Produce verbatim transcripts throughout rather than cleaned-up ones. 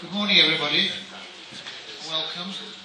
Good morning, everybody. Welcome.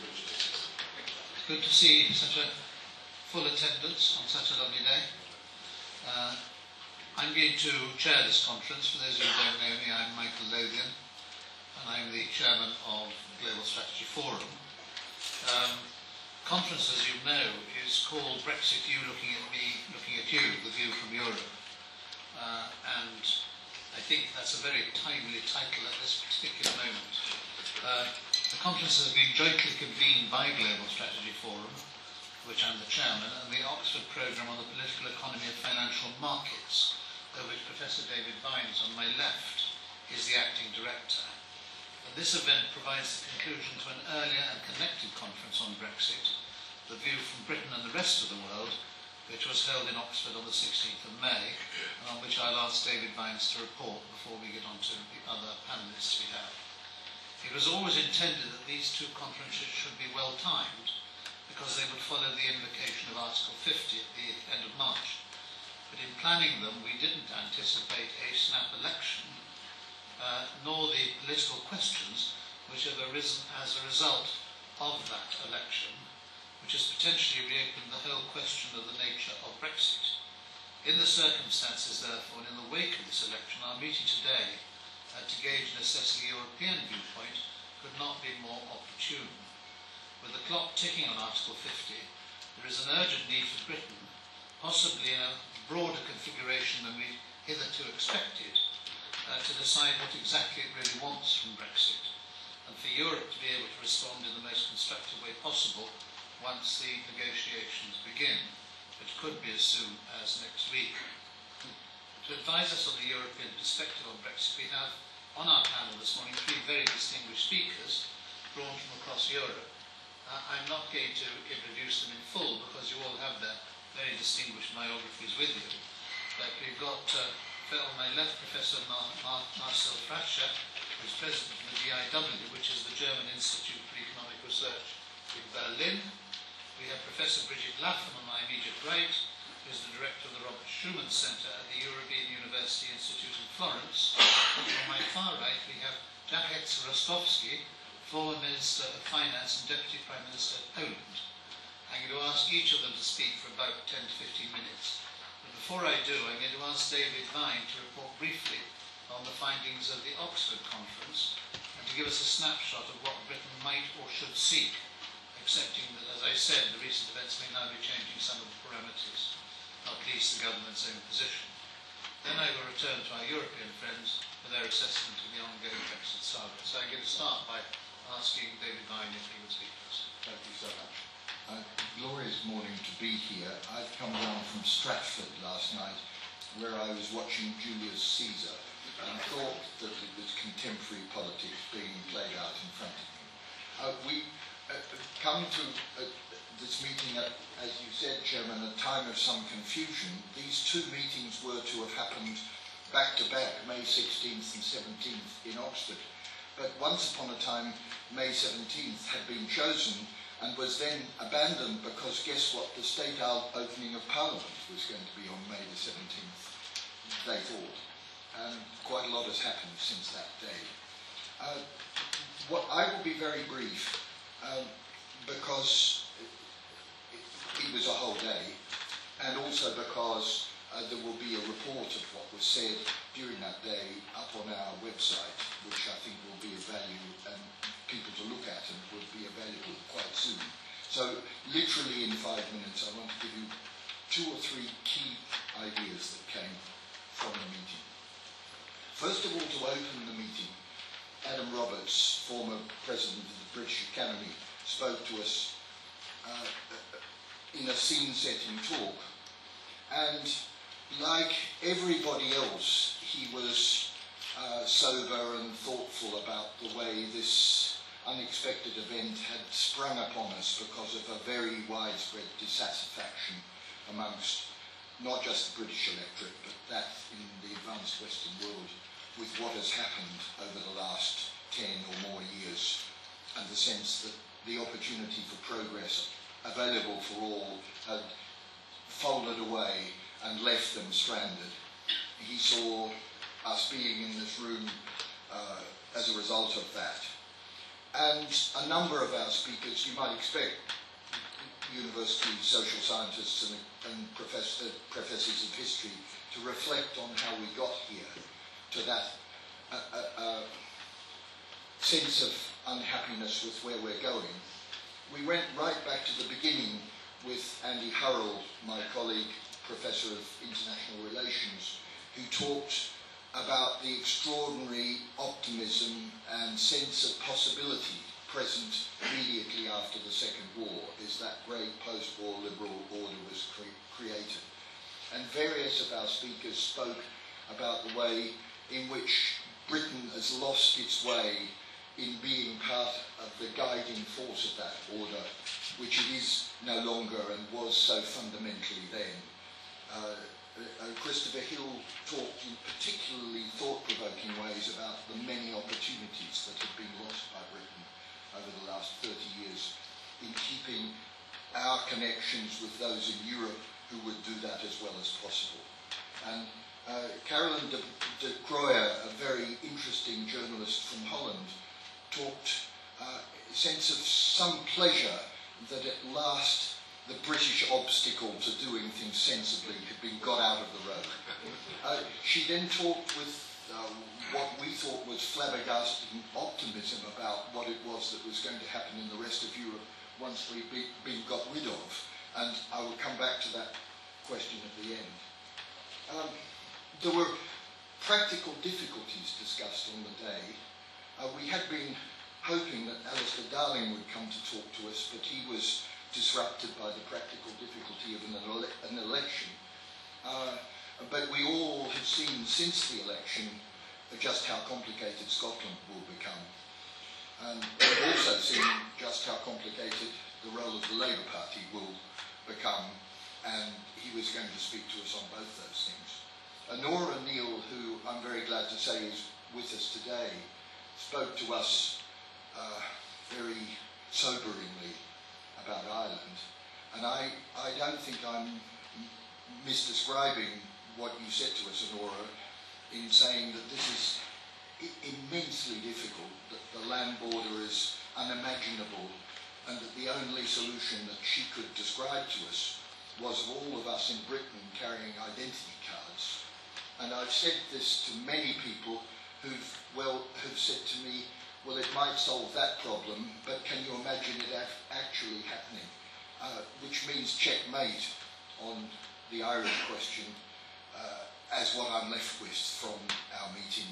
It's good to see such a full attendance on such a lovely day. Uh, I'm going to chair this conference. For those of you who don't know me, I'm Michael Lothian, and I'm the chairman of the Global Strategy Forum. Um, conference, as you know, is called Brexit, You Looking at Me, Looking at You, The View from Europe. Uh, and I think that's a very timely title at this particular moment. Uh, the conference has been jointly convened by Global Strategy Forum, which I'm the chairman, and the Oxford Programme on the Political Economy of Financial Markets, of which Professor David Vines on my left is the acting director. And this event provides the conclusion to an earlier and connected conference on Brexit, The View from Britain and the Rest of the World, which was held in Oxford on the sixteenth of May, and on which I'll ask David Vines to report before we get on to the other panellists we have. It was always intended that these two conferences should be well timed, because they would follow the invocation of Article fifty at the end of March. But in planning them, we didn't anticipate a snap election, uh, nor the political questions which have arisen as a result of that election, which has potentially reopened the whole question of the nature of Brexit. In the circumstances, therefore, and in the wake of this election, our meeting today uh, to gauge and assess the European viewpoint could not be more opportune. With the clock ticking on Article fifty, there is an urgent need for Britain, possibly in a broader configuration than we hitherto expected, uh, to decide what exactly it really wants from Brexit, and for Europe to be able to respond in the most constructive way possible once the negotiations begin, which could be as soon as next week. To advise us on the European perspective on Brexit, we have on our panel this morning three very distinguished speakers drawn from across Europe. Uh, I'm not going to introduce them in full because you all have their very distinguished biographies with you. But we've got, uh, on my left, Professor Mar Mar Marcel Fratscher, who's president of the D I W, which is the German Institute for Economic Research in Berlin. We have Professor Brigitte Laffan on my immediate right, who is the director of the Robert Schuman Centre at the European University Institute in Florence. And on my far right, we have Jacek Rostowski, former Minister of Finance and Deputy Prime Minister of Poland. I'm going to ask each of them to speak for about ten to fifteen minutes. But before I do, I'm going to ask David Vine to report briefly on the findings of the Oxford Conference and to give us a snapshot of what Britain might or should seek, accepting that, as I said, the recent events may now be changing some of the parameters, not least the government's own position. Then I will return to our European friends for their assessment of the ongoing Brexit saga. So I'm going to start by asking David Vine if he would speak first. Thank you so much. Uh, glorious morning to be here. I've come down from Stratford last night, where I was watching Julius Caesar, and thought that it was contemporary politics being played out in front of me. Uh, we uh, come to uh, this meeting at, as you said, Chairman, a time of some confusion. These two meetings were to have happened back to back, May sixteenth and seventeenth in Oxford. But once upon a time, May seventeenth had been chosen and was then abandoned because guess what? The state opening of Parliament was going to be on May the seventeenth, they thought. And quite a lot has happened since that day. Uh, what I will be very brief, um, because it, it was a whole day, and also because uh, there will be a report of what was said during that day up on our website, which I think will be of value and people to look at and will be available quite soon. So literally in five minutes I want to give you two or three key ideas that came from the meeting. First of all, to open the meeting, Adam Roberts, former president of the British Academy, spoke to us uh, in a scene-setting talk. And like everybody else, he was uh, sober and thoughtful about the way this unexpected event had sprung upon us because of a very widespread dissatisfaction amongst not just the British electorate, but that in the advanced Western world, with what has happened over the last ten or more years, and the sense that the opportunity for progress available for all had folded away and left them stranded. He saw us being in this room uh, as a result of that. And a number of our speakers, you might expect, university social scientists and, and professor, professors of history, to reflect on how we got here, to that uh, uh, uh, sense of unhappiness with where we're going. We went right back to the beginning with Andy Hurrell, my colleague, Professor of International Relations, who talked about the extraordinary optimism and sense of possibility present immediately after the Second War, as that great post-war liberal order was cre created. And various of our speakers spoke about the way in which Britain has lost its way in being part of the guiding force of that order, which it is no longer and was so fundamentally then. Uh, uh, Christopher Hill talked in particularly thought-provoking ways about the many opportunities that have been lost by Britain over the last thirty years in keeping our connections with those in Europe who would do that as well as possible. And uh, Carolyn de, de Crooijer, a very interesting journalist from Holland, talked uh, a sense of some pleasure that at last the British obstacle to doing things sensibly had been got out of the road. Uh, she then talked with uh, what we thought was flabbergasting optimism about what it was that was going to happen in the rest of Europe once we'd be, been got rid of. And I will come back to that question at the end. Um, there were practical difficulties discussed on the day. Uh, we had been hoping that Alistair Darling would come to talk to us, but he was disrupted by the practical difficulty of an, ele an election. Uh, but we all have seen since the election just how complicated Scotland will become. And we've also seen just how complicated the role of the Labour Party will become, and he was going to speak to us on both those things. Uh, Nora Neal, who I'm very glad to say is with us today, spoke to us uh, very soberingly about Ireland, and I, I don't think I'm misdescribing what you said to us, Nora, in saying that this is immensely difficult, that the land border is unimaginable, and that the only solution that she could describe to us was of all of us in Britain carrying identity cards. And I've said this to many people who've, well, who've said to me, well, it might solve that problem, but can you imagine it actually happening? Uh, which means checkmate on the Irish question, uh, as what I'm left with from our meeting.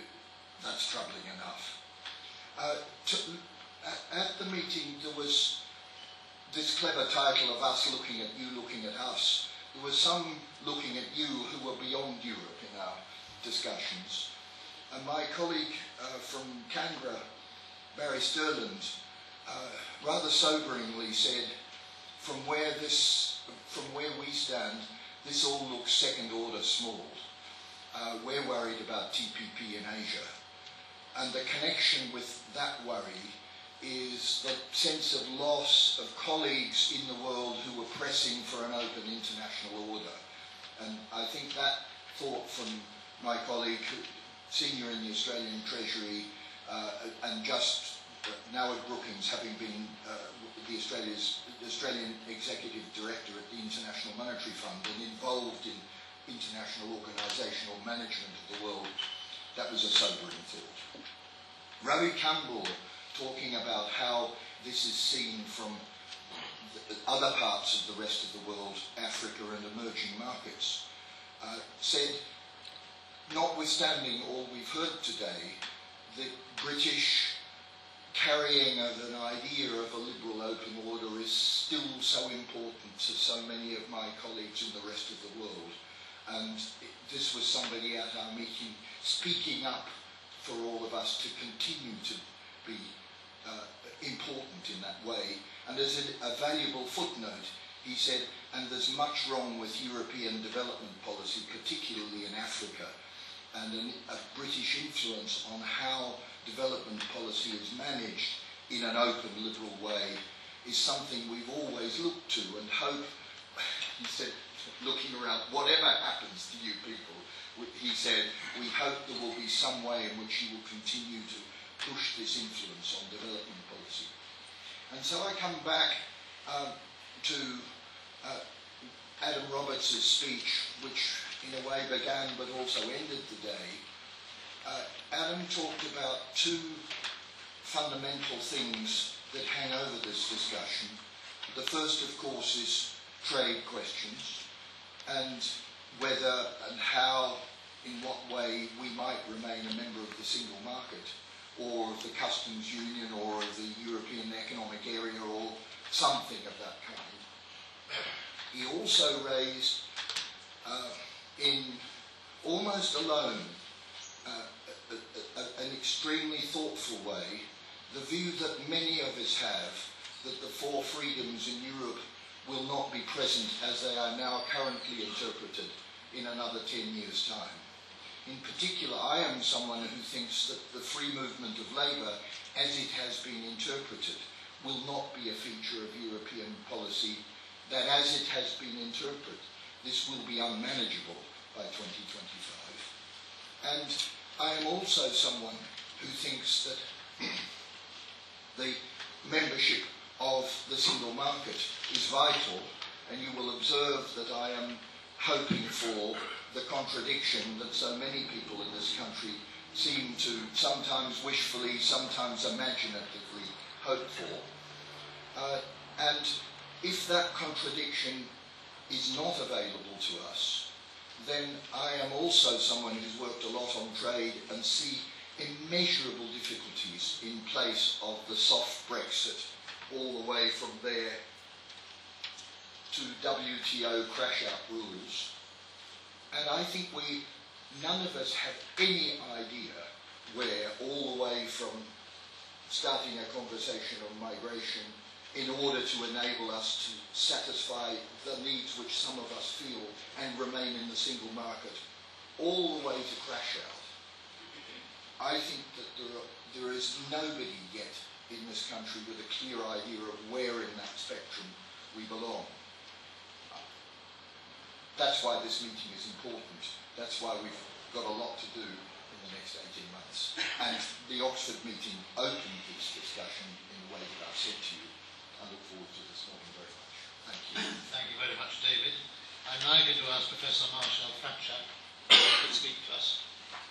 That's troubling enough. Uh, to, at, at the meeting, there was this clever title of us looking at you, looking at us. There was some looking at you who were beyond Europe in our discussions. And my colleague uh, from Canberra, Barry Sturland, uh, rather soberingly said, from where this, from where we stand, this all looks second order small. Uh, we're worried about T P P in Asia. And the connection with that worry is the sense of loss of colleagues in the world who were pressing for an open international order. And I think that thought from my colleague, senior in the Australian Treasury, uh, and just uh, now at Brookings, having been uh, the, Australia's, the Australian Executive Director at the International Monetary Fund and involved in international organisational management of the world, that was a sobering thought. Rowie Campbell, talking about how this is seen from the other parts of the rest of the world, Africa and emerging markets, uh, said, notwithstanding all we've heard today, the British carrying of an idea of a liberal open order is still so important to so many of my colleagues in the rest of the world. And it, this was somebody at our meeting speaking up for all of us to continue to be uh, important in that way. And as a, a valuable footnote, he said, and there's much wrong with European development policy, particularly in Africa, and an, a British influence on how development policy is managed in an open, liberal way is something we've always looked to and hope, he said, looking around, whatever happens to you people, he said, we hope there will be some way in which you will continue to push this influence on development policy. And so I come back um, to uh, Adam Roberts' speech, which in a way began but also ended the day. Uh, Adam talked about two fundamental things that hang over this discussion. The first, of course, is trade questions and whether and how, in what way we might remain a member of the single market or of the customs union or of the European Economic Area or something of that kind. He also raised, uh, in almost alone, uh, a, a, a, an extremely thoughtful way, the view that many of us have that the four freedoms in Europe will not be present as they are now currently interpreted in another ten years' time. In particular, I am someone who thinks that the free movement of labour, as it has been interpreted, will not be a feature of European policy, that as it has been interpreted, this will be unmanageable by twenty twenty-five. And I am also someone who thinks that the membership of the single market is vital, and you will observe that I am hoping for the contradiction that so many people in this country seem to sometimes wishfully, sometimes imaginatively hope for. Uh, and if that contradiction is not available to us, then I am also someone who's worked a lot on trade and see immeasurable difficulties in place of the soft Brexit, all the way from there to W T O crash-out rules. And I think we, none of us have any idea where, all the way from starting a conversation on migration in order to enable us to satisfy the needs which some of us feel and remain in the single market, all the way to crash-out. I think that there, are, there is nobody yet in this country with a clear idea of where in that spectrum we belong. That's why this meeting is important. That's why we've got a lot to do in the next eighteen months. And the Oxford meeting opened this discussion in the way that I've said to you. I look forward to this morning very much. Thank you. Thank you very much, David. I'm now going to ask Professor Marshall Fratchak to speak to us.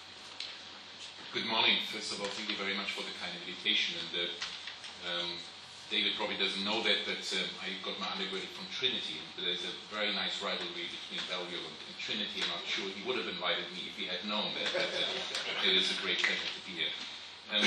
Good morning. First of all, thank you very much for the kind invitation. And uh, um, David probably doesn't know that, but um, I got my undergraduate from Trinity. And there's a very nice rivalry between Balliol and, and Trinity. I'm not sure he would have invited me if he had known that. But uh, it is a great pleasure to be here. Um,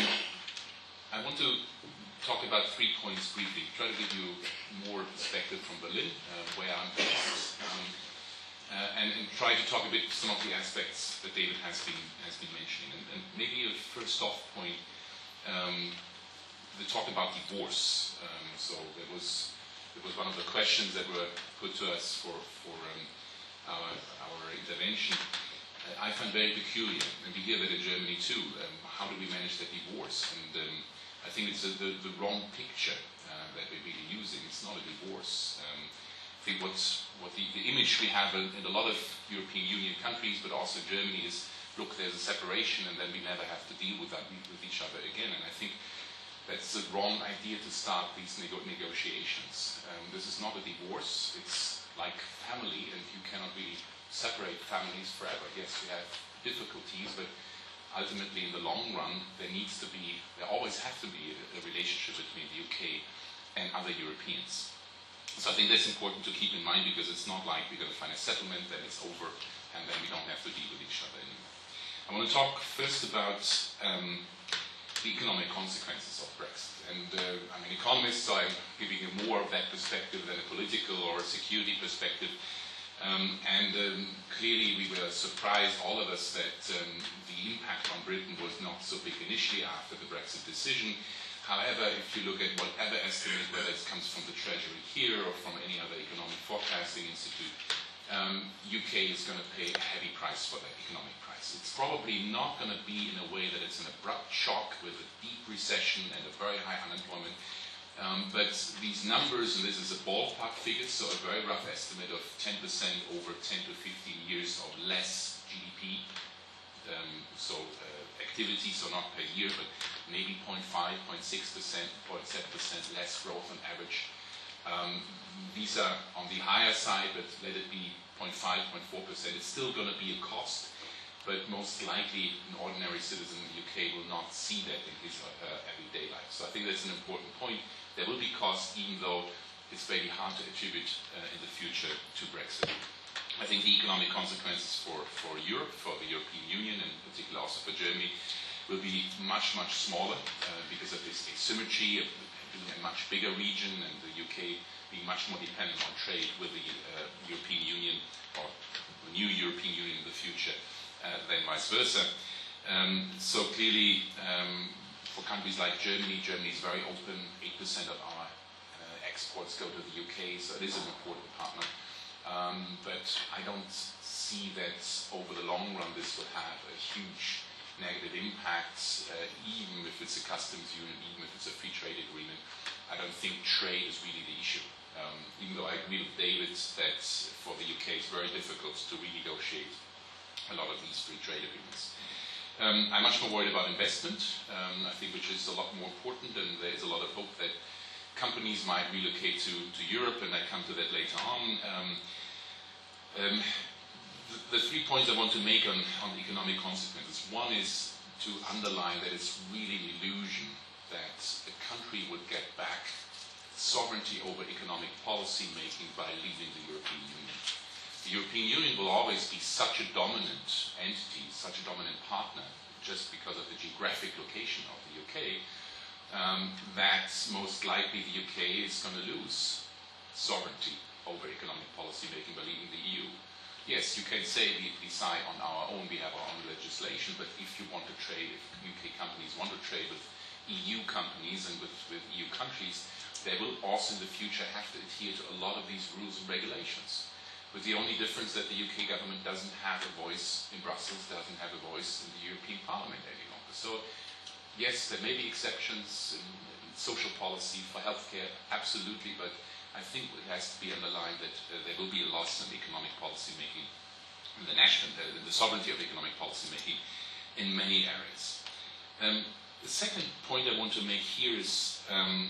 I want to talk about three points briefly. Try to give you more perspective from Berlin, uh, where I'm based. Um, Uh, and, and try to talk a bit some of the aspects that David has been has been mentioning. And, and maybe a first off point, um, the talk about divorce. Um, so there was there was one of the questions that were put to us for for um, our our intervention. Uh, I find very peculiar, and we hear that in Germany too. Um, how do we manage that divorce? And um, I think it's a, the the wrong picture uh, that we're really using. It's not a divorce. Um, I think what's, what the, the image we have in, in a lot of European Union countries, but also Germany, is, look, there's a separation and then we never have to deal with that with each other again. And I think that's the wrong idea to start these nego negotiations. Um, this is not a divorce. It's like family, and you cannot really separate families forever. Yes, we have difficulties, but ultimately in the long run, there needs to be, there always have to be a, a relationship between the U K and other Europeans. So I think that's important to keep in mind, because it's not like we're going to find a settlement, then it's over, and then we don't have to deal with each other anymore. I want to talk first about um, the economic consequences of Brexit. And uh, I'm an economist, so I'm giving you more of that perspective than a political or a security perspective. Um, and um, clearly we were surprised, all of us, that um, the impact on Britain was not so big initially after the Brexit decision. However, if you look at whatever estimate, whether it comes from the Treasury here or from any other economic forecasting institute, um, U K is going to pay a heavy price for that economic price. It's probably not going to be in a way that it's an abrupt shock with a deep recession and a very high unemployment. Um, but these numbers, and this is a ballpark figure, so a very rough estimate of ten percent over ten to fifteen years of less G D P um, so uh, activity, so not per year, but maybe zero point five, zero point six percent, zero point seven percent less growth on average. Um, these are on the higher side, but let it be zero point five, zero point four percent. It's still going to be a cost, but most likely an ordinary citizen in the U K will not see that in his uh, everyday life. So I think that's an important point. There will be costs, even though it's very hard to attribute uh, in the future to Brexit. I think the economic consequences for, for Europe, for the European Union, and particularly also for Germany, will be much, much smaller uh, because of this asymmetry of being a much bigger region and the U K being much more dependent on trade with the uh, European Union or the new European Union in the future uh, than vice versa. Um, so clearly, um, for countries like Germany, Germany is very open. eight percent of our uh, exports go to the U K, so it is an important partner. Um, but I don't see that over the long run this will have a huge negative impact, uh, even if it's a customs union, even if it's a free trade agreement. I don't think trade is really the issue. Um, even though I agree with David that for the U K it's very difficult to renegotiate a lot of these free trade agreements. Um, I'm much more worried about investment, um, I think, which is a lot more important, and there's a lot of hope that companies might relocate to, to Europe, and I come to that later on. Um, um, the, the three points I want to make on, on the economic consequences. One is to underline that it's really an illusion that a country would get back sovereignty over economic policy making by leaving the European Union. The European Union will always be such a dominant entity, such a dominant partner, just because of the geographic location of the U K, um, that most likely the U K is going to lose sovereignty over economic policy making by leaving the E U. Yes, you can say we decide on our own, we have our own legislation, but if you want to trade, if U K companies want to trade with E U companies and with, with E U countries, they will also in the future have to adhere to a lot of these rules and regulations. With the only difference that the U K government doesn't have a voice in Brussels, doesn't have a voice in the European Parliament any longer. So, yes, there may be exceptions in, in social policy for healthcare, absolutely, but I think it has to be underlined that uh, there will be a loss in economic policy making, in the national, uh, the sovereignty of economic policy making in many areas. Um, the second point I want to make here is um,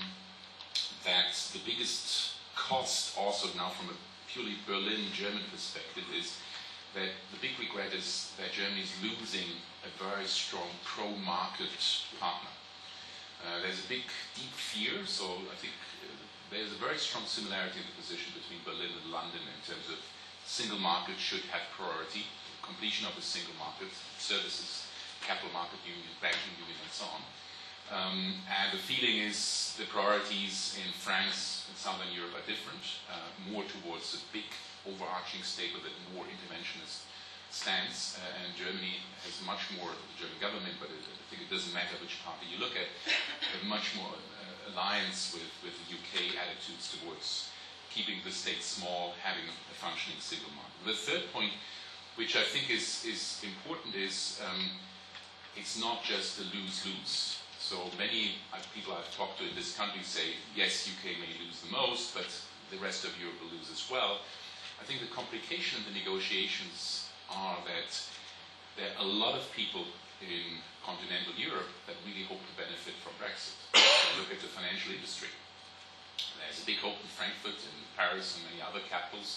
that the biggest cost also now from a purely Berlin German perspective is that the big regret is that Germany is losing a very strong pro-market partner. Uh, there's a big, deep fear, so I think uh, there's a very strong similarity in the position between Berlin and London in terms of single market should have priority, completion of the single market, services, capital market union, banking union, and so on. Um, and the feeling is the priorities in France and Southern Europe are different, uh, more towards a big overarching state with a more interventionist stance, uh, and Germany has much more, the German government, but it, I think it doesn't matter which party you look at, a much more uh, alliance with, with the U K attitudes towards keeping the state small, having a, a functioning single market. The third point, which I think is, is important, is um, it's not just a lose-lose. So many people I've talked to in this country say, yes, U K may lose the most, but the rest of Europe will lose as well. I think the complication in the negotiations are that there are a lot of people in continental Europe that really hope to benefit from Brexit. Look at the financial industry. There's a big hope in Frankfurt, in Paris, and many other capitals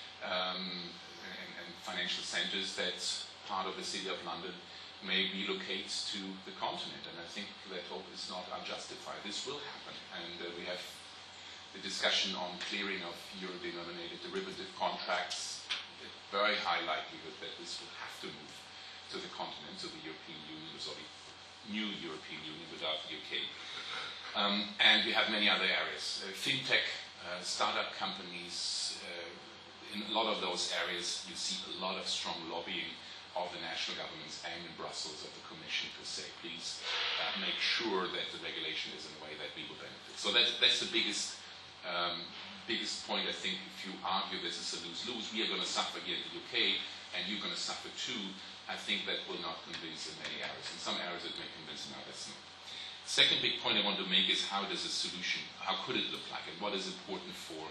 um, and, and financial centers that part of the City of London may relocate to the continent, and I think that hope is not unjustified. This will happen, and uh, we have the discussion on clearing of euro-denominated derivative contracts. Very high likelihood that this will have to move to the continent, to the European Union, or the new European Union without the U K. Um, and we have many other areas. Uh, fintech, uh, startup companies, uh, in a lot of those areas you see a lot of strong lobbying of the national governments and in Brussels of the Commission to say, please uh, make sure that the regulation is in a way that we will benefit. So that's, that's the biggest um, biggest point, I think. If you argue this is a lose-lose, we are going to suffer here in the U K and you're going to suffer too, I think that will not convince in many areas. In some areas it may convince, in others not. Second big point I want to make is how does a solution, how could it look like, and what is important for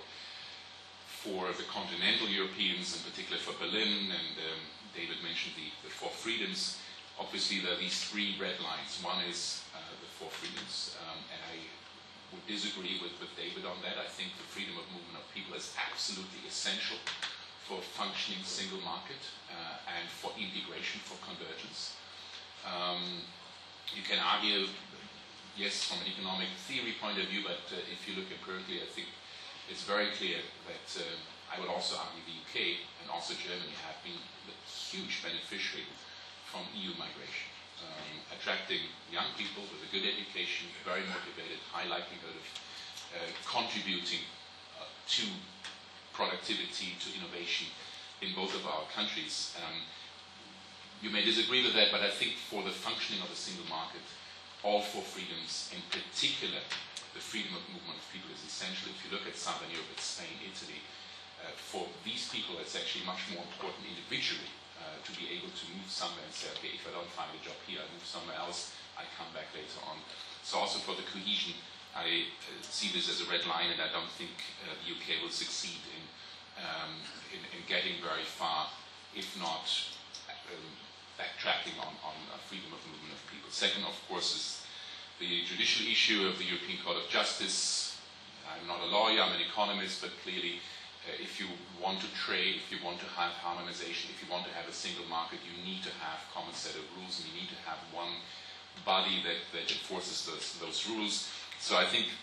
for the continental Europeans, in particular for Berlin, and um, David mentioned the, the four freedoms. obviously there are these three red lines. One is uh, the four freedoms, um, and I would disagree with, with David on that. I think the freedom of movement of people is absolutely essential for a functioning single market uh, and for integration, for convergence. Um, you can argue, yes, from an economic theory point of view, but uh, if you look empirically, I think it's very clear that uh, I would also argue the U K and also Germany have been the huge beneficiary from E U migration, um, attracting young people with a good education, very motivated, high likelihood of uh, contributing uh, to productivity, to innovation in both of our countries. Um, you may disagree with that, but I think for the functioning of the single market, all four freedoms, in particular the freedom of movement of people, is essential. If you look at Southern Europe, it's Spain, Italy, uh, for these people it's actually much more important individually uh, to be able to move somewhere and say, okay, if I don't find a job here, I move somewhere else, I come back later on. So also for the cohesion, I uh, see this as a red line, and I don't think uh, the U K will succeed in, um, in, in getting very far, if not um, backtracking on, on uh, freedom of movement of people. Second, of course, is the judicial issue of the European Court of Justice. I'm not a lawyer, I'm an economist, but clearly uh, if you want to trade, if you want to have harmonization, if you want to have a single market, you need to have a common set of rules, and you need to have one body that, that enforces those, those rules. So I think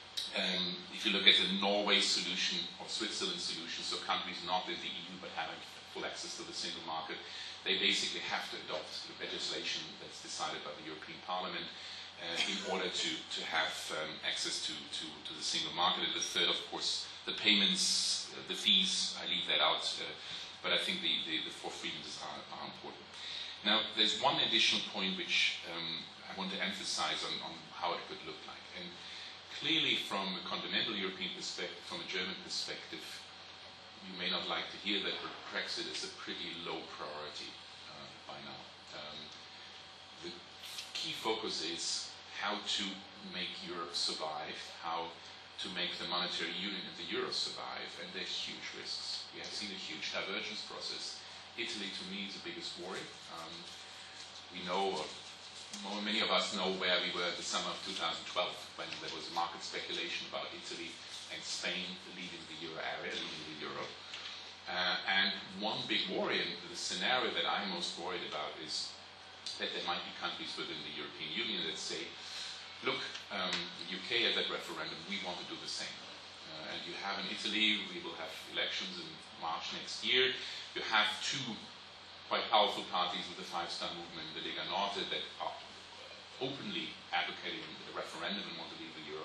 um, if you look at the Norway solution or Switzerland solution, so countries not in the E U but having full access to the single market, they basically have to adopt the legislation that's decided by the European Parliament uh, in order to, to have um, access to, to, to the single market. And the third, of course, the payments, uh, the fees, I leave that out, uh, but I think the, the, the four freedoms are, are important. Now, there's one additional point which um, I want to emphasize on, on how it could look like. And clearly from a continental European perspective, from a German perspective, you may not like to hear that, but Brexit is a pretty low priority uh, by now. Um, the key focus is how to make Europe survive, how to make the monetary union and the euro survive, and there are huge risks. We have seen a huge divergence process. Italy, to me, is the biggest worry. Um, we know, or many of us know where we were in the summer of two thousand twelve, when there was market speculation about Italy and Spain leaving the euro area, leaving the euro. Uh, and one big worry, and the scenario that I'm most worried about, is that there might be countries within the European Union that say, look, um, the U K had that referendum, we want to do the same. Uh, and you have in Italy, we will have elections in March next year. You have two quite powerful parties with the Five Star Movement, the Lega Nord, that are openly advocating the referendum and want to leave the euro.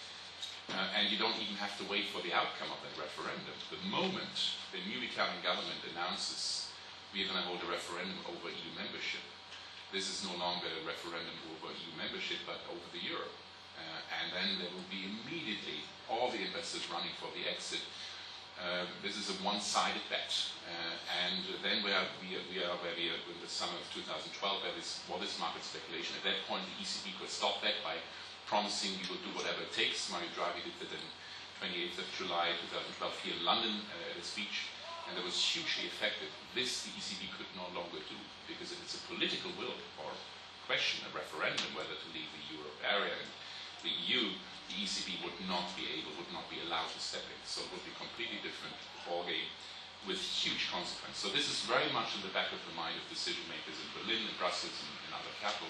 Uh, and you don't even have to wait for the outcome of that referendum. The moment the new Italian government announces we're going to hold a referendum over E U membership, this is no longer a referendum over E U membership, but over the euro. Uh, and then there will be immediately all the investors running for the exit. Uh, this is a one-sided bet. Uh, and then we are, we, are, we are where we are in the summer of two thousand twelve, there is what is market speculation. At that point, the E C B could stop that by promising we will do whatever it takes. Mario Draghi did that on twenty-eighth of July two thousand twelve here in London uh, at a speech, and that was hugely effective. This the E C B could no longer do, because if it's a political will or question, a referendum whether to leave the euro area and the E U, the E C B would not be able, would not be allowed to step in. So it would be a completely different ballgame with huge consequence. So this is very much in the back of the mind of decision makers in Berlin, in Brussels, and in other capitals.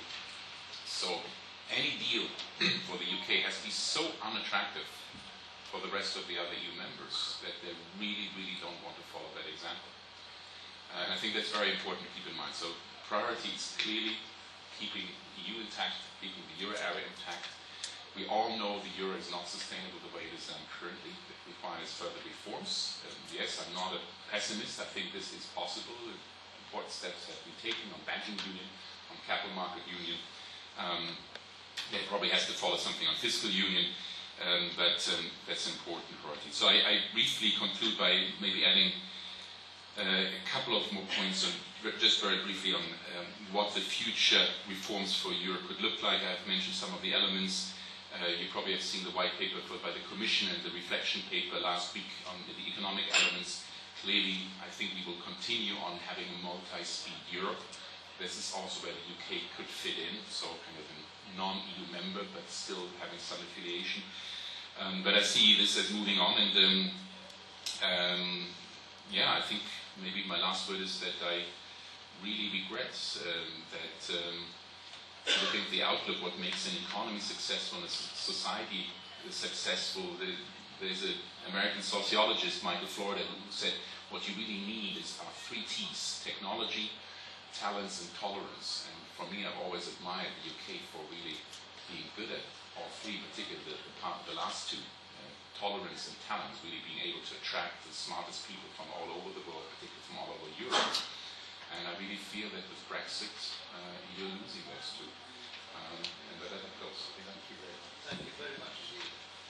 So any deal for the U K has to be so unattractive for the rest of the other E U members that they really, really don't want to follow that example. Uh, and I think that's very important to keep in mind. So priority is clearly keeping the E U intact, keeping the euro area intact. We all know the euro is not sustainable the way it is done currently. It requires further reforms. Um, yes, I'm not a pessimist. I think this is possible. Important steps have been taken on banking union, on capital market union. Um, There probably has to follow something on fiscal union, um, but um, that's an important priority. So I, I briefly conclude by maybe adding uh, a couple of more points, on, just very briefly on um, what the future reforms for Europe could look like. I've mentioned some of the elements. Uh, you probably have seen the white paper put by the Commission and the reflection paper last week on the, the economic elements. Clearly, I think we will continue on having a multi-speed Europe. this is also where the U K could fit in, so kind of a non-E U member, but still having some affiliation. Um, but I see this as moving on, and um, um, yeah, I think maybe my last word is that I really regret um, that um, looking at the outlook, what makes an economy successful and a society successful. The, there's an American sociologist, Michael Florida, who said what you really need is our three T's: technology, talents, and tolerance. And for me, I've always admired the U K for really being good at all three, particularly the, the, part, the last two, uh, tolerance and talents, really being able to attract the smartest people from all over the world, particularly from all over Europe. And I really feel that with Brexit, uh, you're losing those two. Um, and that that goes. Thank you very much. Thank you very much indeed.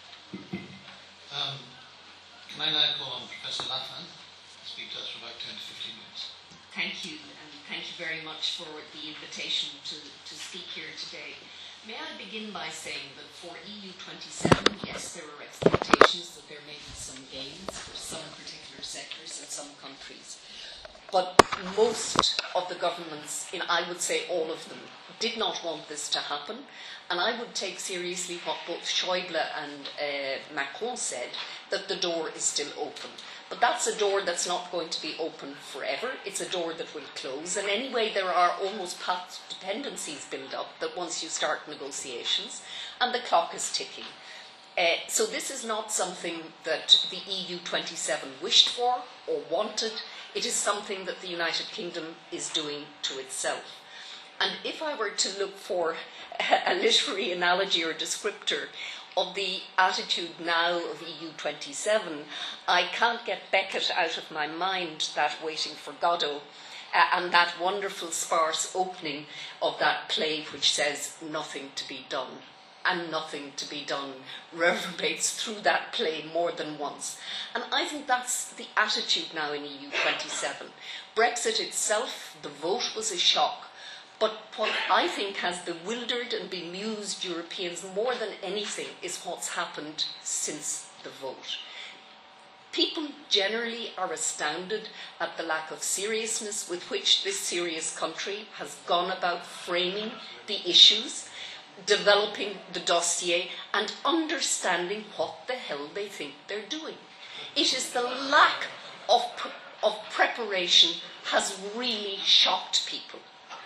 Um, can I now call on Professor Laffan to speak to us for about ten to fifteen minutes? Thank you, and thank you very much for the invitation to, to speak here today. May I begin by saying that for E U twenty-seven, yes, there are expectations that there may be some gains for some particular sectors in some countries. But most of the governments, in I would say all of them, did not want this to happen. And I would take seriously what both Schäuble and uh, Macron said, that the door is still open. But that's a door that's not going to be open forever. It's a door that will close. And anyway, there are almost path dependencies built up that once you start negotiations, and the clock is ticking. Uh, so this is not something that the E U twenty-seven wished for or wanted. It is something that the United Kingdom is doing to itself. And if I were to look for a literary analogy or descriptor of the attitude now of E U twenty-seven, I can't get Beckett out of my mind, that Waiting for Godot, uh, and that wonderful sparse opening of that play which says nothing to be done. And nothing to be done reverberates through that play more than once. And I think that's the attitude now in E U twenty-seven. Brexit itself, the vote was a shock. But what I think has bewildered and bemused Europeans more than anything is what's happened since the vote. People generally are astounded at the lack of seriousness with which this serious country has gone about framing the issues, developing the dossier, and understanding what the hell they think they're doing. It is the lack of, pre- of preparation has really shocked people.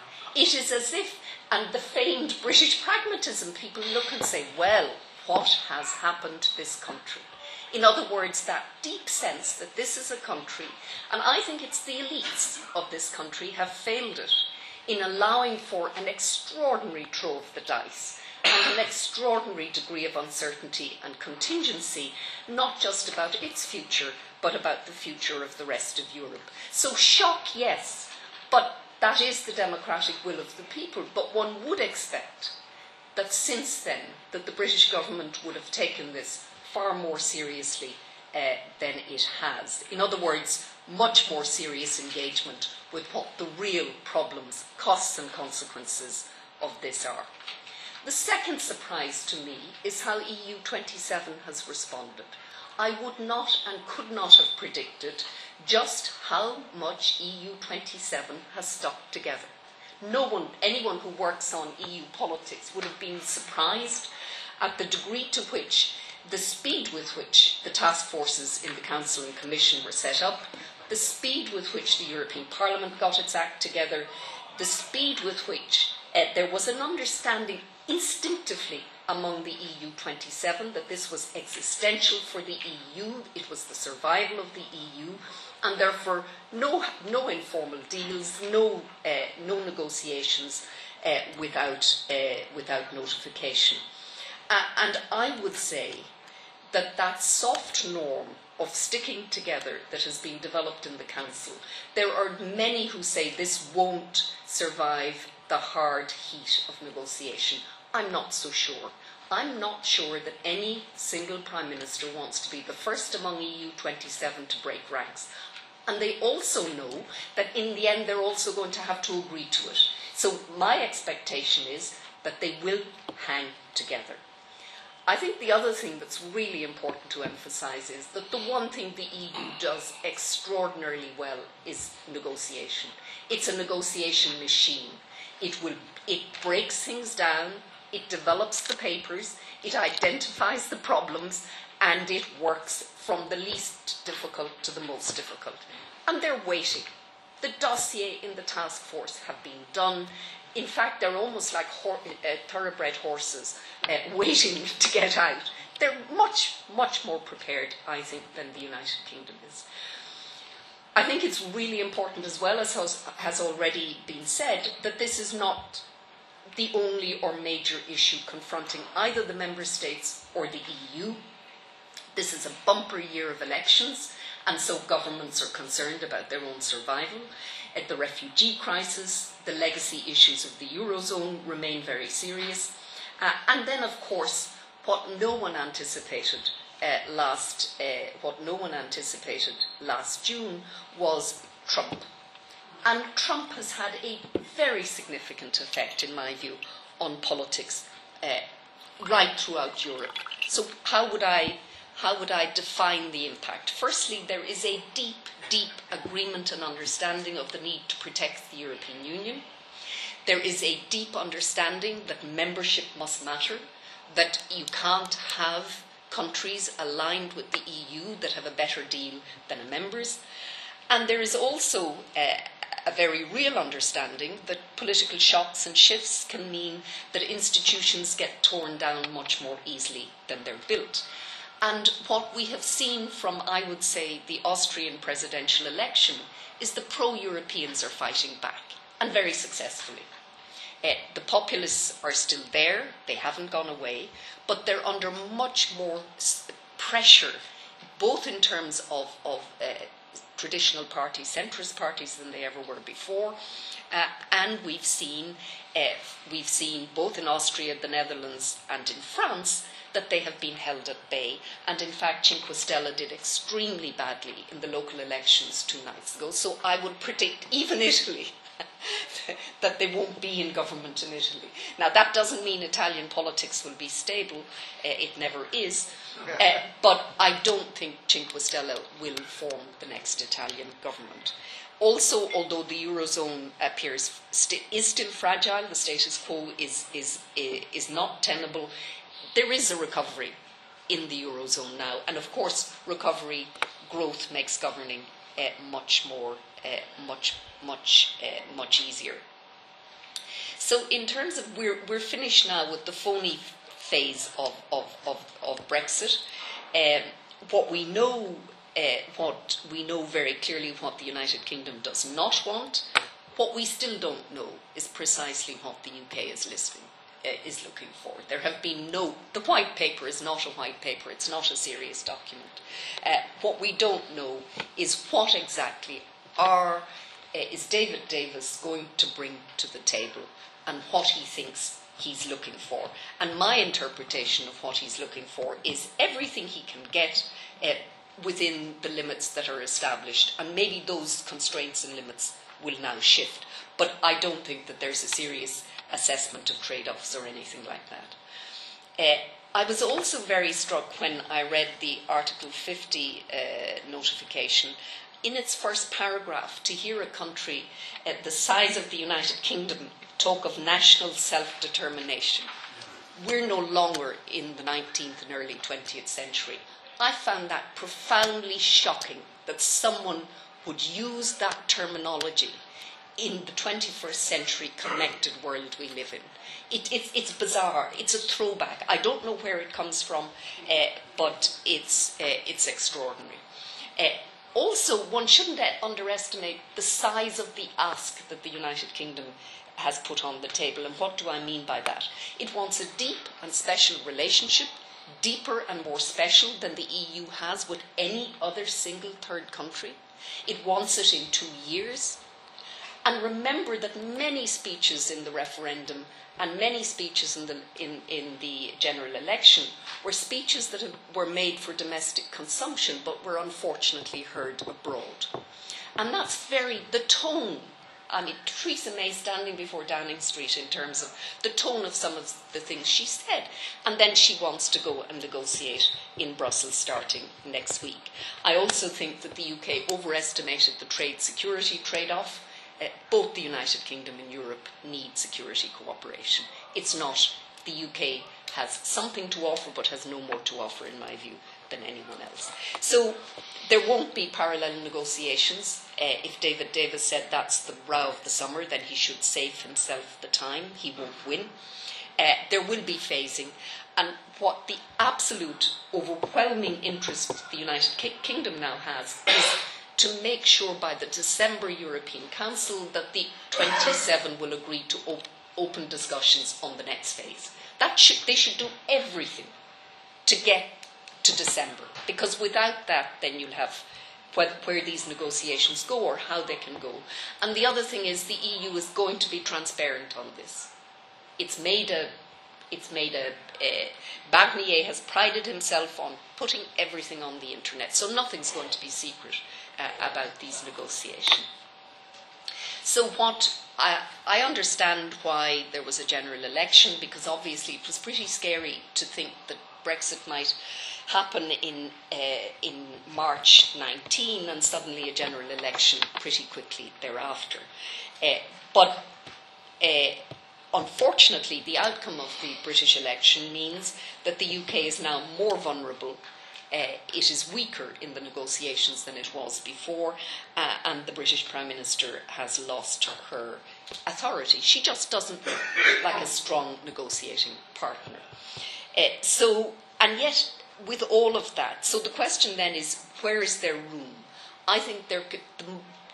It is as if, and the famed British pragmatism, people look and say, well, what has happened to this country? In other words, that deep sense that this is a country, and I think it's the elites of this country have failed it in allowing for an extraordinary throw of the dice and an extraordinary degree of uncertainty and contingency, not just about its future, but about the future of the rest of Europe. So shock, yes, but that is the democratic will of the people. But one would expect that since then, that the British government would have taken this far more seriously uh, than it has. In other words, much more serious engagement with what the real problems, costs and consequences of this are. The second surprise to me is how E U twenty-seven has responded. I would not and could not have predicted just how much E U twenty-seven has stuck together. No one, anyone who works on E U politics would have been surprised at the degree to which the speed with which the task forces in the Council and Commission were set up, the speed with which the European Parliament got its act together, the speed with which uh, there was an understanding instinctively among the E U twenty-seven that this was existential for the E U, it was the survival of the E U, and therefore no, no informal deals, no, uh, no negotiations uh, without, uh, without notification. Uh, and I would say that that soft norm of sticking together that has been developed in the Council, there are many who say this won't survive the hard heat of negotiation. I'm not so sure. I'm not sure that any single Prime Minister wants to be the first among E U twenty-seven to break ranks. And they also know that in the end they're also going to have to agree to it. So my expectation is that they will hang together. I think the other thing that's really important to emphasise is that the one thing the E U does extraordinarily well is negotiation. It's a negotiation machine. It will, it breaks things down, it develops the papers, it identifies the problems, and it works from the least difficult to the most difficult. And they're waiting. The dossier in the task force have been done. In fact, they're almost like hor- uh, thoroughbred horses uh, waiting to get out. They're much, much more prepared, I think, than the United Kingdom is. I think it's really important, as well as has, has already been said, that this is not the only or major issue confronting either the member states or the E U. This is a bumper year of elections, and so governments are concerned about their own survival. At the refugee crisis, the legacy issues of the Eurozone remain very serious. Uh, and then, of course, what no one anticipated uh, last, uh, what no one anticipated last June was Trump. And Trump has had a very significant effect, in my view, on politics uh, right throughout Europe. So how would I how would I define the impact? Firstly, there is a deep, deep agreement and understanding of the need to protect the European Union. There is a deep understanding that membership must matter, that you can't have countries aligned with the E U that have a better deal than members. And there is also uh, a very real understanding that political shocks and shifts can mean that institutions get torn down much more easily than they're built. And what we have seen from, I would say, the Austrian presidential election is the pro-Europeans are fighting back, and very successfully. Uh, the populists are still there, they haven't gone away, but they're under much more pressure, both in terms of, of uh, traditional parties, centrist parties, than they ever were before. Uh, and we've seen, uh, we've seen both in Austria, the Netherlands, and in France, that they have been held at bay. And in fact, Cinque Stelle did extremely badly in the local elections two nights ago. So I would predict, even Italy, that they won't be in government in Italy. Now, that doesn't mean Italian politics will be stable. Uh, it never is. Uh, but I don't think Cinque Stelle will form the next Italian government. Also, although the Eurozone appears st- is still fragile, the status quo is, is, is not tenable, there is a recovery in the Eurozone now. And of course, recovery, growth makes governing uh, much more, uh, much, much, uh, much easier. So in terms of, we're, we're finished now with the phony phase of, of, of, of Brexit. Um, what we know, uh, what we know very clearly what the United Kingdom does not want. What we still don't know is precisely what the U K is listening. Is looking for. There have been no, the white paper is not a white paper, it's not a serious document. Uh, what we don't know is what exactly are, uh, is David Davis going to bring to the table, and what he thinks he's looking for. And my interpretation of what he's looking for is everything he can get uh, within the limits that are established, and maybe those constraints and limits will now shift. But I don't think that there's a serious assessment of trade-offs or anything like that. Uh, I was also very struck when I read the Article fifty uh, notification, in its first paragraph, to hear a country uh, the size of the United Kingdom talk of national self-determination. We're no longer in the nineteenth and early twentieth century. I found that profoundly shocking, that someone would use that terminology in the twenty-first century connected world we live in. It, it, it's bizarre. It's a throwback. I don't know where it comes from, uh, but it's, uh, it's extraordinary. Uh, also, one shouldn't underestimate the size of the ask that the United Kingdom has put on the table. And what do I mean by that? It wants a deep and special relationship, deeper and more special than the E U has with any other single third country. It wants it in two years. And remember that many speeches in the referendum and many speeches in the, in, in the general election were speeches that have, were made for domestic consumption but were unfortunately heard abroad. And that's very, the tone I mean, Theresa May standing before Downing Street in terms of the tone of some of the things she said. And then she wants to go and negotiate in Brussels starting next week. I also think that the U K overestimated the trade security trade-off. Uh, both the United Kingdom and Europe need security cooperation. It's not the U K has something to offer but has no more to offer, in my view, than anyone else. So there won't be parallel negotiations. Uh, if David Davis said that's the row of the summer, then he should save himself the time. He won't win. Uh, there will be phasing. And what the absolute overwhelming interest the United Ki- Kingdom now has is to make sure by the December European Council that the twenty-seven will agree to op- open discussions on the next phase. That should, they should do everything to get to December, because without that, then you'll have where, where these negotiations go or how they can go. And the other thing is the E U is going to be transparent on this. It's made a, it's made a, a Barnier has prided himself on putting everything on the internet, so nothing's going to be secret uh, about these negotiations. So what I, I understand why there was a general election, because obviously it was pretty scary to think that Brexit might happen in uh, in March nineteen and suddenly a general election pretty quickly thereafter. Uh, but uh, unfortunately, the outcome of the British election means that the U K is now more vulnerable. Uh, it is weaker in the negotiations than it was before, uh, and the British Prime Minister has lost her authority. She just doesn't look like a strong negotiating partner. Uh, so, and yet, with all of that, so the question then is, where is there room? I think there could, the,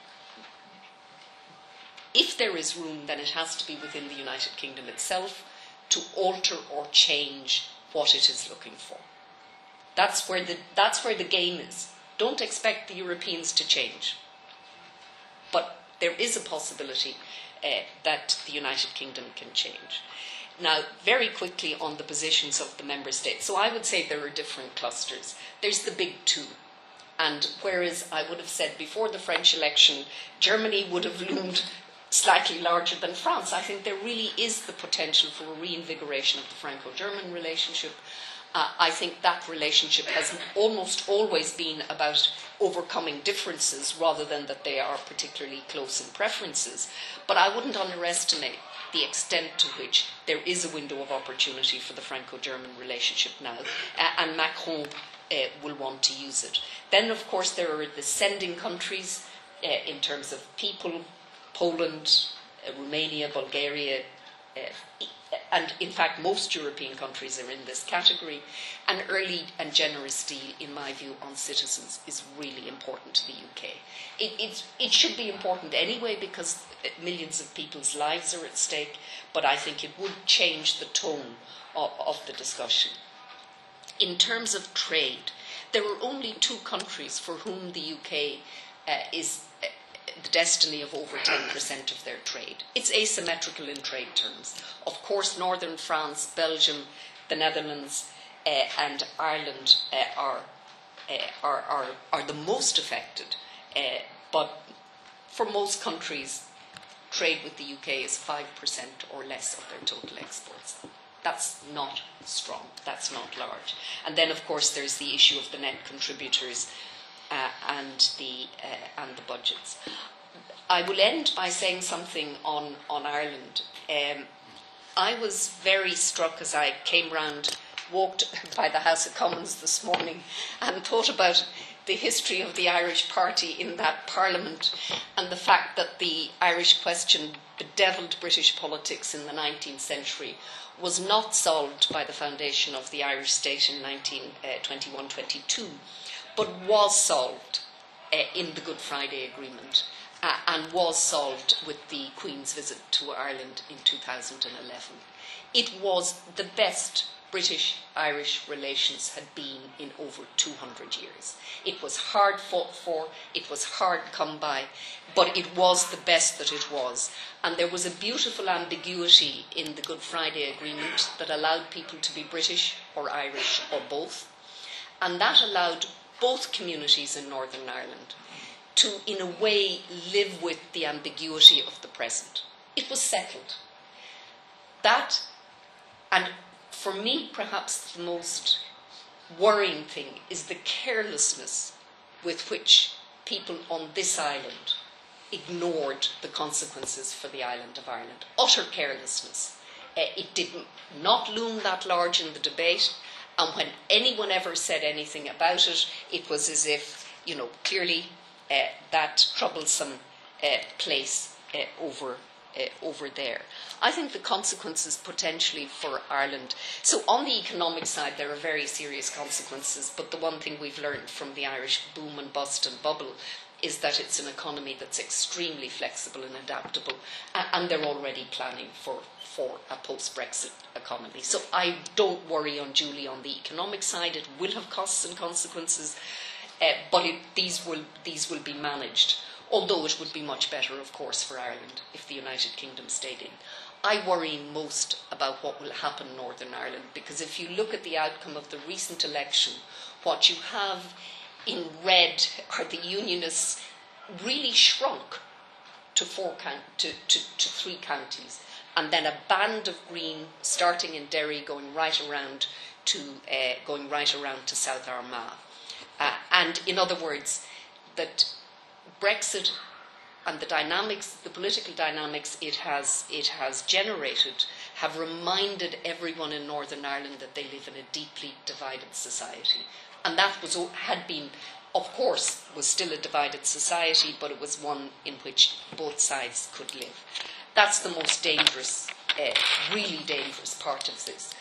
if there is room, then it has to be within the United Kingdom itself to alter or change what it is looking for. That's where the, that's where the game is. Don't expect the Europeans to change. But there is a possibility uh, that the United Kingdom can change. Now, very quickly on the positions of the member states. So I would say there are different clusters. There's the big two. And whereas I would have said before the French election, Germany would have loomed slightly larger than France, I think there really is the potential for a reinvigoration of the Franco-German relationship. Uh, I think that relationship has almost always been about overcoming differences rather than that they are particularly close in preferences. But I wouldn't underestimate the extent to which there is a window of opportunity for the Franco-German relationship now, uh, and Macron uh, will want to use it. Then, of course, there are the sending countries uh, in terms of people, Poland, uh, Romania, Bulgaria, uh, and in fact most European countries are in this category. An early and generous deal, in my view, on citizens is really important to the U K. It, it, it should be important anyway because millions of people's lives are at stake, but I think it would change the tone of, of the discussion. In terms of trade, there are only two countries for whom the U K uh, is uh, the destiny of over ten percent of their trade. It's asymmetrical in trade terms. Of course, northern France, Belgium, the Netherlands uh, and Ireland uh, are, uh, are, are, are the most affected. Uh, but for most countries, trade with the U K is five percent or less of their total exports. That's not strong. That's not large. And then, of course, there's the issue of the net contributors uh, and the uh, and the budgets. I will end by saying something on, on Ireland. Um, I was very struck as I came round, walked by the House of Commons this morning and thought about the history of the Irish party in that parliament and the fact that the Irish question bedevilled British politics in the nineteenth century was not solved by the foundation of the Irish state in nineteen twenty-one twenty-two, but was solved uh, in the Good Friday Agreement uh, and was solved with the Queen's visit to Ireland in two thousand eleven. It was the best British-Irish relations had been in over two hundred years. It was hard fought for, it was hard come by, but it was the best that it was. And there was a beautiful ambiguity in the Good Friday Agreement that allowed people to be British or Irish or both. And that allowed both communities in Northern Ireland to, in a way, live with the ambiguity of the present. It was settled. That, and for me, perhaps the most worrying thing is the carelessness with which people on this island ignored the consequences for the island of Ireland. Utter carelessness. Uh, it did not loom that large in the debate, and when anyone ever said anything about it, it was as if, you know, clearly uh, that troublesome uh, place uh, over uh, over there. I think the consequences potentially for Ireland, so on the economic side there are very serious consequences, but the one thing we've learned from the Irish boom and bust and bubble is that it's an economy that's extremely flexible and adaptable, and they're already planning for, for a post-Brexit economy. So I don't worry unduly on the economic side. It will have costs and consequences, uh, but it, these will these will be managed, although it would be much better, of course, for Ireland if the United Kingdom stayed in. I worry most about what will happen in Northern Ireland, because if you look at the outcome of the recent election, what you have in red are the Unionists really shrunk to four count, to, to, to three counties, and then a band of green starting in Derry going right around to uh, going right around to South Armagh. Uh, and in other words, that Brexit and the dynamics, the political dynamics it has it has generated, have reminded everyone in Northern Ireland that they live in a deeply divided society. And that was had been, of course, was still a divided society, but it was one in which both sides could live. That's the most dangerous, uh, really dangerous part of this.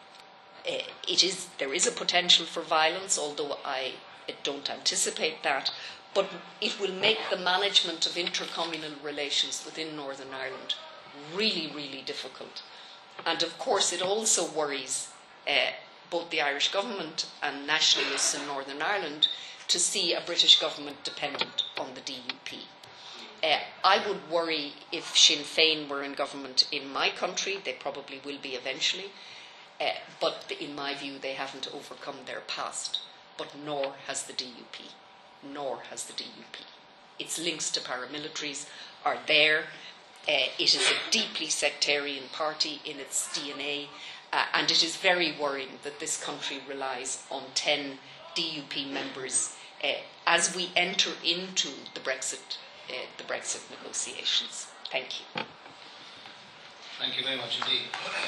Uh, it is there is a potential for violence, although I don't anticipate that. But it will make the management of intercommunal relations within Northern Ireland really, really difficult. And of course, it also worries uh, both the Irish government and nationalists in Northern Ireland to see a British government dependent on the D U P. Uh, I would worry if Sinn Féin were in government in my country. They probably will be eventually. Uh, but in my view, they haven't overcome their past. But nor has the D U P. Nor has the D U P. Its links to paramilitaries are there. Uh, it is a deeply sectarian party in its D N A, uh, and it is very worrying that this country relies on ten D U P members uh, as we enter into the Brexit, uh, the Brexit negotiations. Thank you. Thank you very much indeed.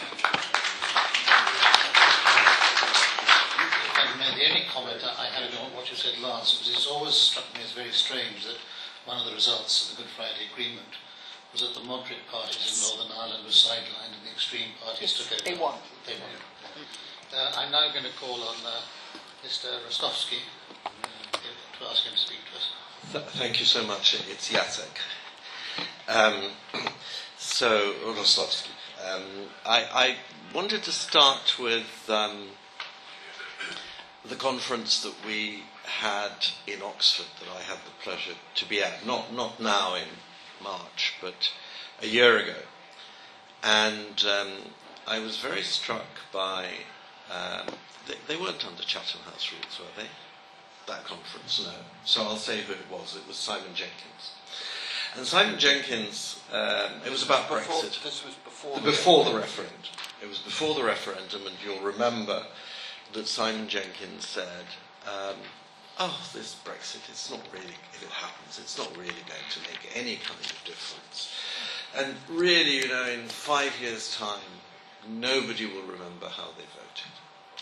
The only comment I had on what you said last was it's always struck me as very strange that one of the results of the Good Friday Agreement was that the moderate parties in Northern Ireland were sidelined and the extreme parties took over. They won. They won. Uh, I'm now going to call on uh, Mister Rostovsky uh, to ask him to speak to us. Th- thank you so much. It's Jacek. Um, so, Rostovsky. Um, I, I wanted to start with Um, the conference that we had in Oxford that I had the pleasure to be at, not not now in March, but a year ago. And um, I was very struck by, um, they, they weren't under Chatham House rules, were they? That conference, no. So I'll say who it was. It was Simon Jenkins. And Simon Jenkins, um, it was about before, Brexit. This was before the, before the referendum. It was before the referendum, and you'll remember that Simon Jenkins said, um, oh, this Brexit, it's not really, if it happens, it's not really going to make any kind of difference. And really, you know, in five years' time, nobody will remember how they voted.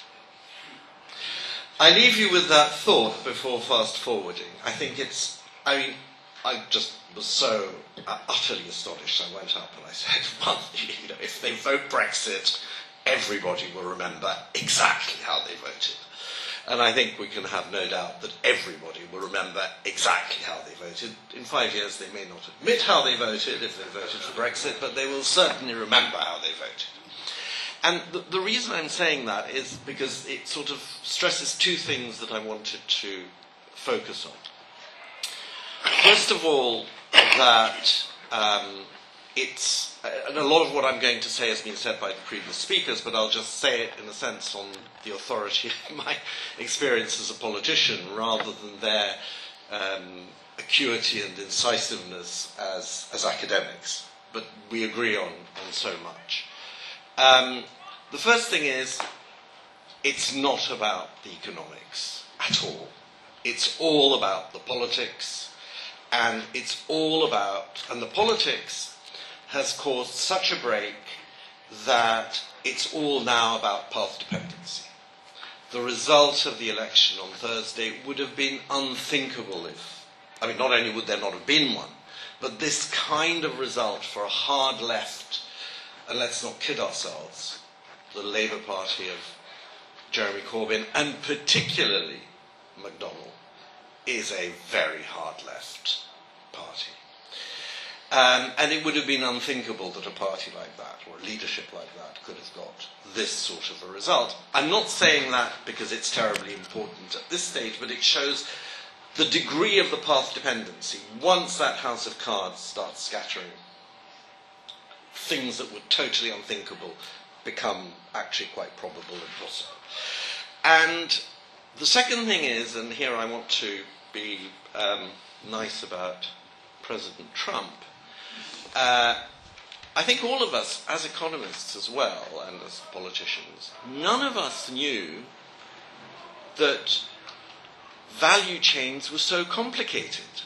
I leave you with that thought before fast-forwarding. I think it's, I mean, I just was so uh, utterly astonished. I went up and I said, well, you know, if they vote Brexit, everybody will remember exactly how they voted. And I think we can have no doubt that everybody will remember exactly how they voted. In five years they may not admit how they voted if they voted for Brexit, but they will certainly remember how they voted. And the, the reason I'm saying that is because it sort of stresses two things that I wanted to focus on. First of all, that um, it's, and a lot of what I'm going to say has been said by the previous speakers, but I'll just say it in a sense on the authority of my experience as a politician rather than their um, acuity and incisiveness as, as academics, but we agree on, on so much. Um, the first thing is, it's not about the economics at all. It's all about the politics, and it's all about, and the politics has caused such a break that it's all now about path dependency. The result of the election on Thursday would have been unthinkable if, I mean, not only would there not have been one, but this kind of result for a hard left, and let's not kid ourselves, the Labour Party of Jeremy Corbyn, and particularly MacDonald, is a very hard left party. Um, and it would have been unthinkable that a party like that, or a leadership like that, could have got this sort of a result. I'm not saying that because it's terribly important at this stage, but it shows the degree of the path dependency. Once that house of cards starts scattering, things that were totally unthinkable become actually quite probable and possible. And the second thing is, and here I want to be um, nice about President Trump, Uh, I think all of us, as economists as well, and as politicians, none of us knew that value chains were so complicated.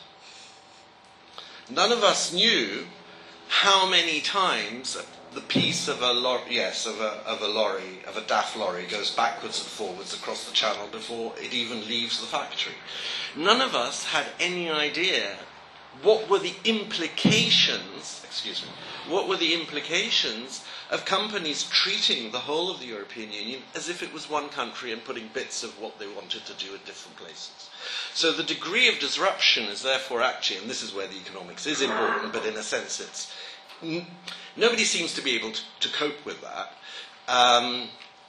None of us knew how many times the piece of a lorry, yes, of a, of a lorry, of a D A F lorry goes backwards and forwards across the channel before it even leaves the factory. None of us had any idea what were the implications, excuse me, what were the implications of companies treating the whole of the European Union as if it was one country and putting bits of what they wanted to do at different places. So the degree of disruption is therefore actually, and this is where the economics is important, but in a sense it's, n- nobody seems to be able to, to cope with that. Um,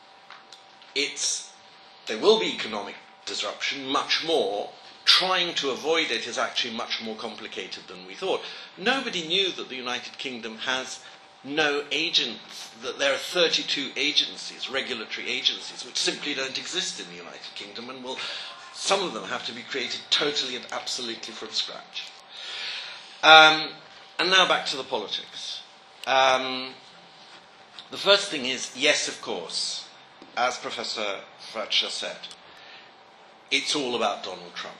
it's, there will be economic disruption, much more. Trying to avoid it is actually much more complicated than we thought. Nobody knew that the United Kingdom has no agents, that there are thirty-two agencies, regulatory agencies, which simply don't exist in the United Kingdom, and will, some of them have to be created totally and absolutely from scratch. Um, and now back to the politics. Um, the first thing is, yes, of course, as Professor Fraccia said, it's all about Donald Trump.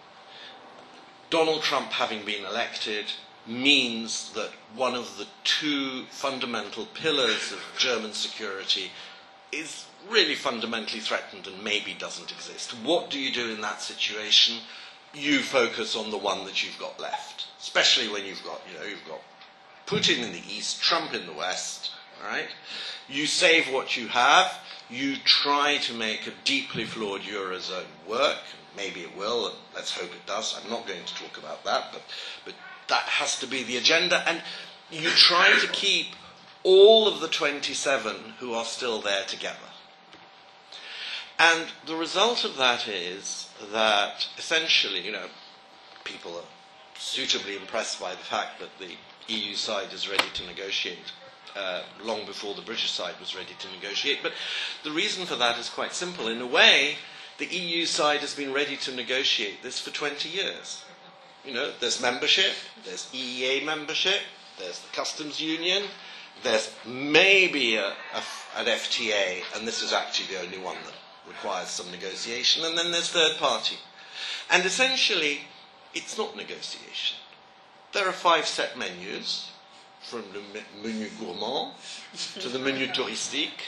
Donald Trump having been elected means that one of the two fundamental pillars of German security is really fundamentally threatened and maybe doesn't exist. What do you do in that situation? You focus on the one that you've got left, especially when you've got, you know, you've got Putin in the east, Trump in the west, all right? You save what you have. You try to make a deeply flawed Eurozone work. Maybe it will, and let's hope it does. I'm not going to talk about that, but, but that has to be the agenda. And you try to keep all of the twenty-seven who are still there together. And the result of that is that essentially, you know, people are suitably impressed by the fact that the E U side is ready to negotiate Uh, long before the British side was ready to negotiate. But the reason for that is quite simple. In a way, the E U side has been ready to negotiate this for twenty years. You know, there's membership, there's E E A membership, there's the customs union, there's maybe a, a, an F T A, and this is actually the only one that requires some negotiation, and then there's third party. And essentially, it's not negotiation. There are five set menus, from the menu gourmand to the menu touristique.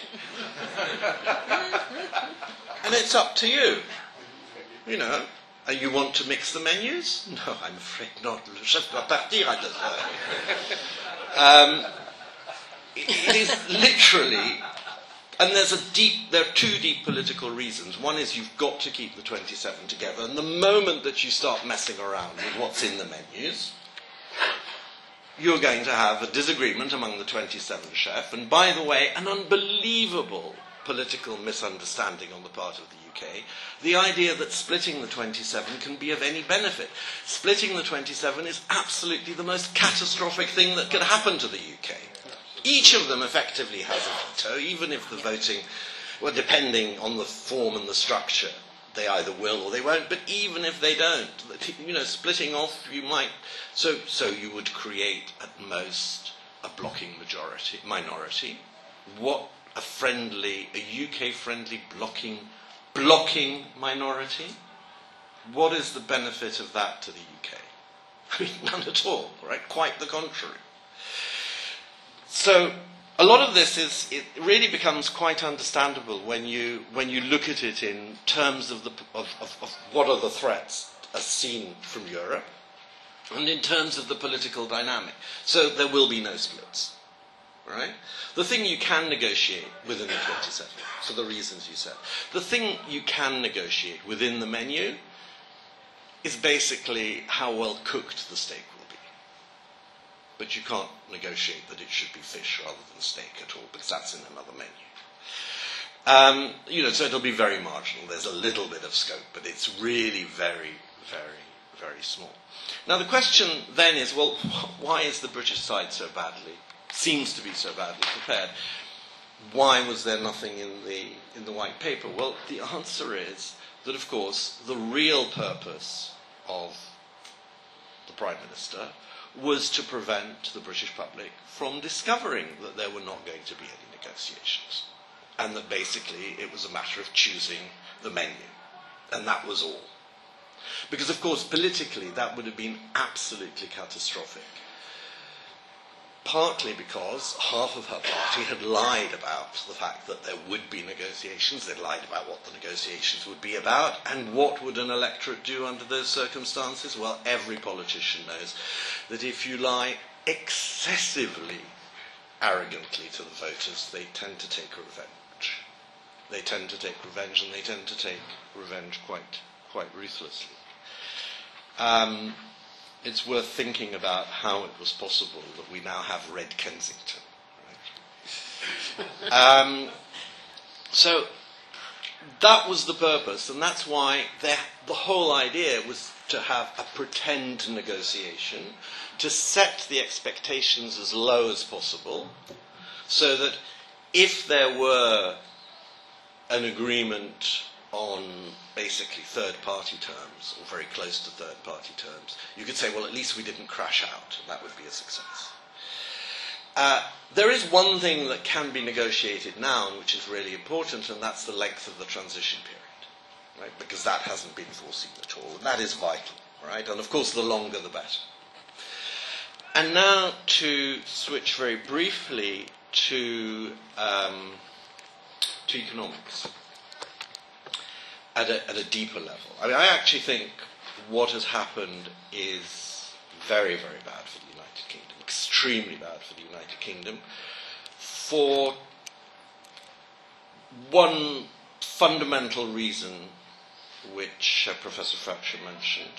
And it's up to you. You know, and you want to mix the menus? No, I'm afraid not. Le chef doit partir à deux heures. Um, it, it is literally, and there's a deep, there are two deep political reasons. One is you've got to keep the twenty-seven together, and the moment that you start messing around with what's in the menus, you're going to have a disagreement among the twenty-seven chefs, and by the way, an unbelievable political misunderstanding on the part of the U K, the idea that splitting the twenty-seven can be of any benefit. Splitting the twenty-seven is absolutely the most catastrophic thing that could happen to the U K. Each of them effectively has a veto, even if the voting, well, depending on the form and the structure, they either will or they won't, but even if they don't, you know, splitting off, you might, so, so you would create at most a blocking majority, minority. What a friendly, a U K-friendly blocking, blocking minority? What is the benefit of that to the U K? I mean, none at all, right? Quite the contrary. So, a lot of this is, it really becomes quite understandable when you, when you look at it in terms of, the, of, of, of what are the threats as seen from Europe, and in terms of the political dynamic. So there will be no splits, right? The thing you can negotiate within the twenty-seven, for the reasons you said, the thing you can negotiate within the menu is basically how well cooked the steak will be. But you can't negotiate that it should be fish rather than steak at all, because that's in another menu. Um, you know, so it'll be very marginal. There's a little bit of scope, but it's really very, very, very small. Now the question then is, well, why is the British side so badly, seems to be so badly prepared? Why was there nothing in the, in the white paper? Well, the answer is that, of course, the real purpose of the Prime Minister was to prevent the British public from discovering that there were not going to be any negotiations, and that basically it was a matter of choosing the menu, and that was all. Because, of course, politically that would have been absolutely catastrophic. Partly because half of her party had lied about the fact that there would be negotiations, they'd lied about what the negotiations would be about, and what would an electorate do under those circumstances? Well, every politician knows that if you lie excessively arrogantly to the voters, they tend to take revenge. They tend to take revenge, and they tend to take revenge quite, quite ruthlessly. Um, It's worth thinking about how it was possible that we now have Red Kensington. Right? um, so that was the purpose, and that's why the whole idea was to have a pretend negotiation, to set the expectations as low as possible, so that if there were an agreement on basically third-party terms, or very close to third-party terms, you could say, well, at least we didn't crash out, and that would be a success. Uh, there is one thing that can be negotiated now, and which is really important, and that's the length of the transition period, right? Because that hasn't been foreseen at all, and that is vital, right? And of course, the longer the better. And now to switch very briefly to, um, to economics. At a, at a deeper level. I mean, I actually think what has happened is very, very bad for the United Kingdom, extremely bad for the United Kingdom, for one fundamental reason which uh, Professor Fracture mentioned,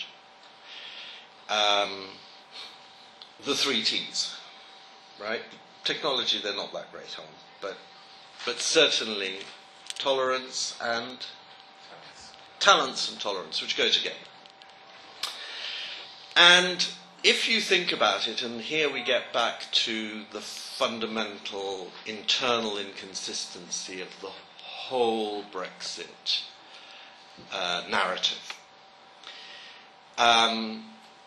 um, the three T's, right? Technology they're not that great on, but, but certainly tolerance and talents and tolerance, which go together. And if you think about it, and here we get back to the fundamental internal inconsistency of the whole Brexit uh, narrative, um,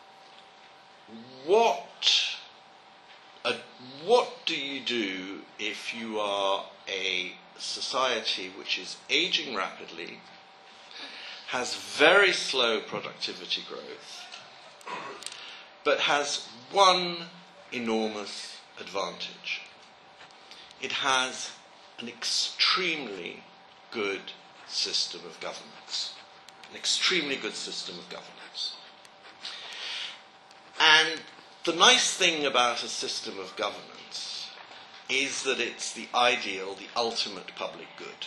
what, uh, what do you do if you are a society which is aging rapidly, has very slow productivity growth, but has one enormous advantage. It has an extremely good system of governance. An extremely good system of governance. And the nice thing about a system of governance is that it's the ideal, the ultimate public good.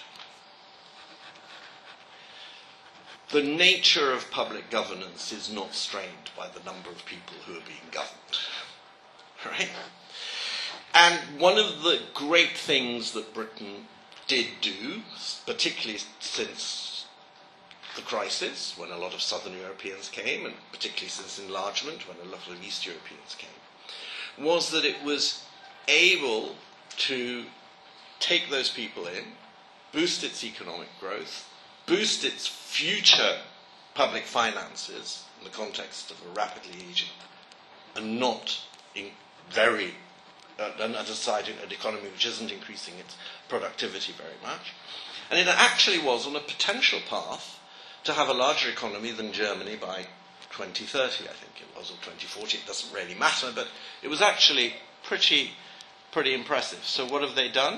The nature of public governance is not strained by the number of people who are being governed. Right? And one of the great things that Britain did do, particularly since the crisis, when a lot of Southern Europeans came, and particularly since enlargement, when a lot of East Europeans came, was that it was able to take those people in, boost its economic growth, boost its future public finances in the context of a rapidly aging and not in very uh, and deciding an economy which isn't increasing its productivity very much. And it actually was on a potential path to have a larger economy than Germany by twenty thirty, I think it was, or twenty forty. It doesn't really matter, but it was actually pretty, pretty impressive. So what have they done?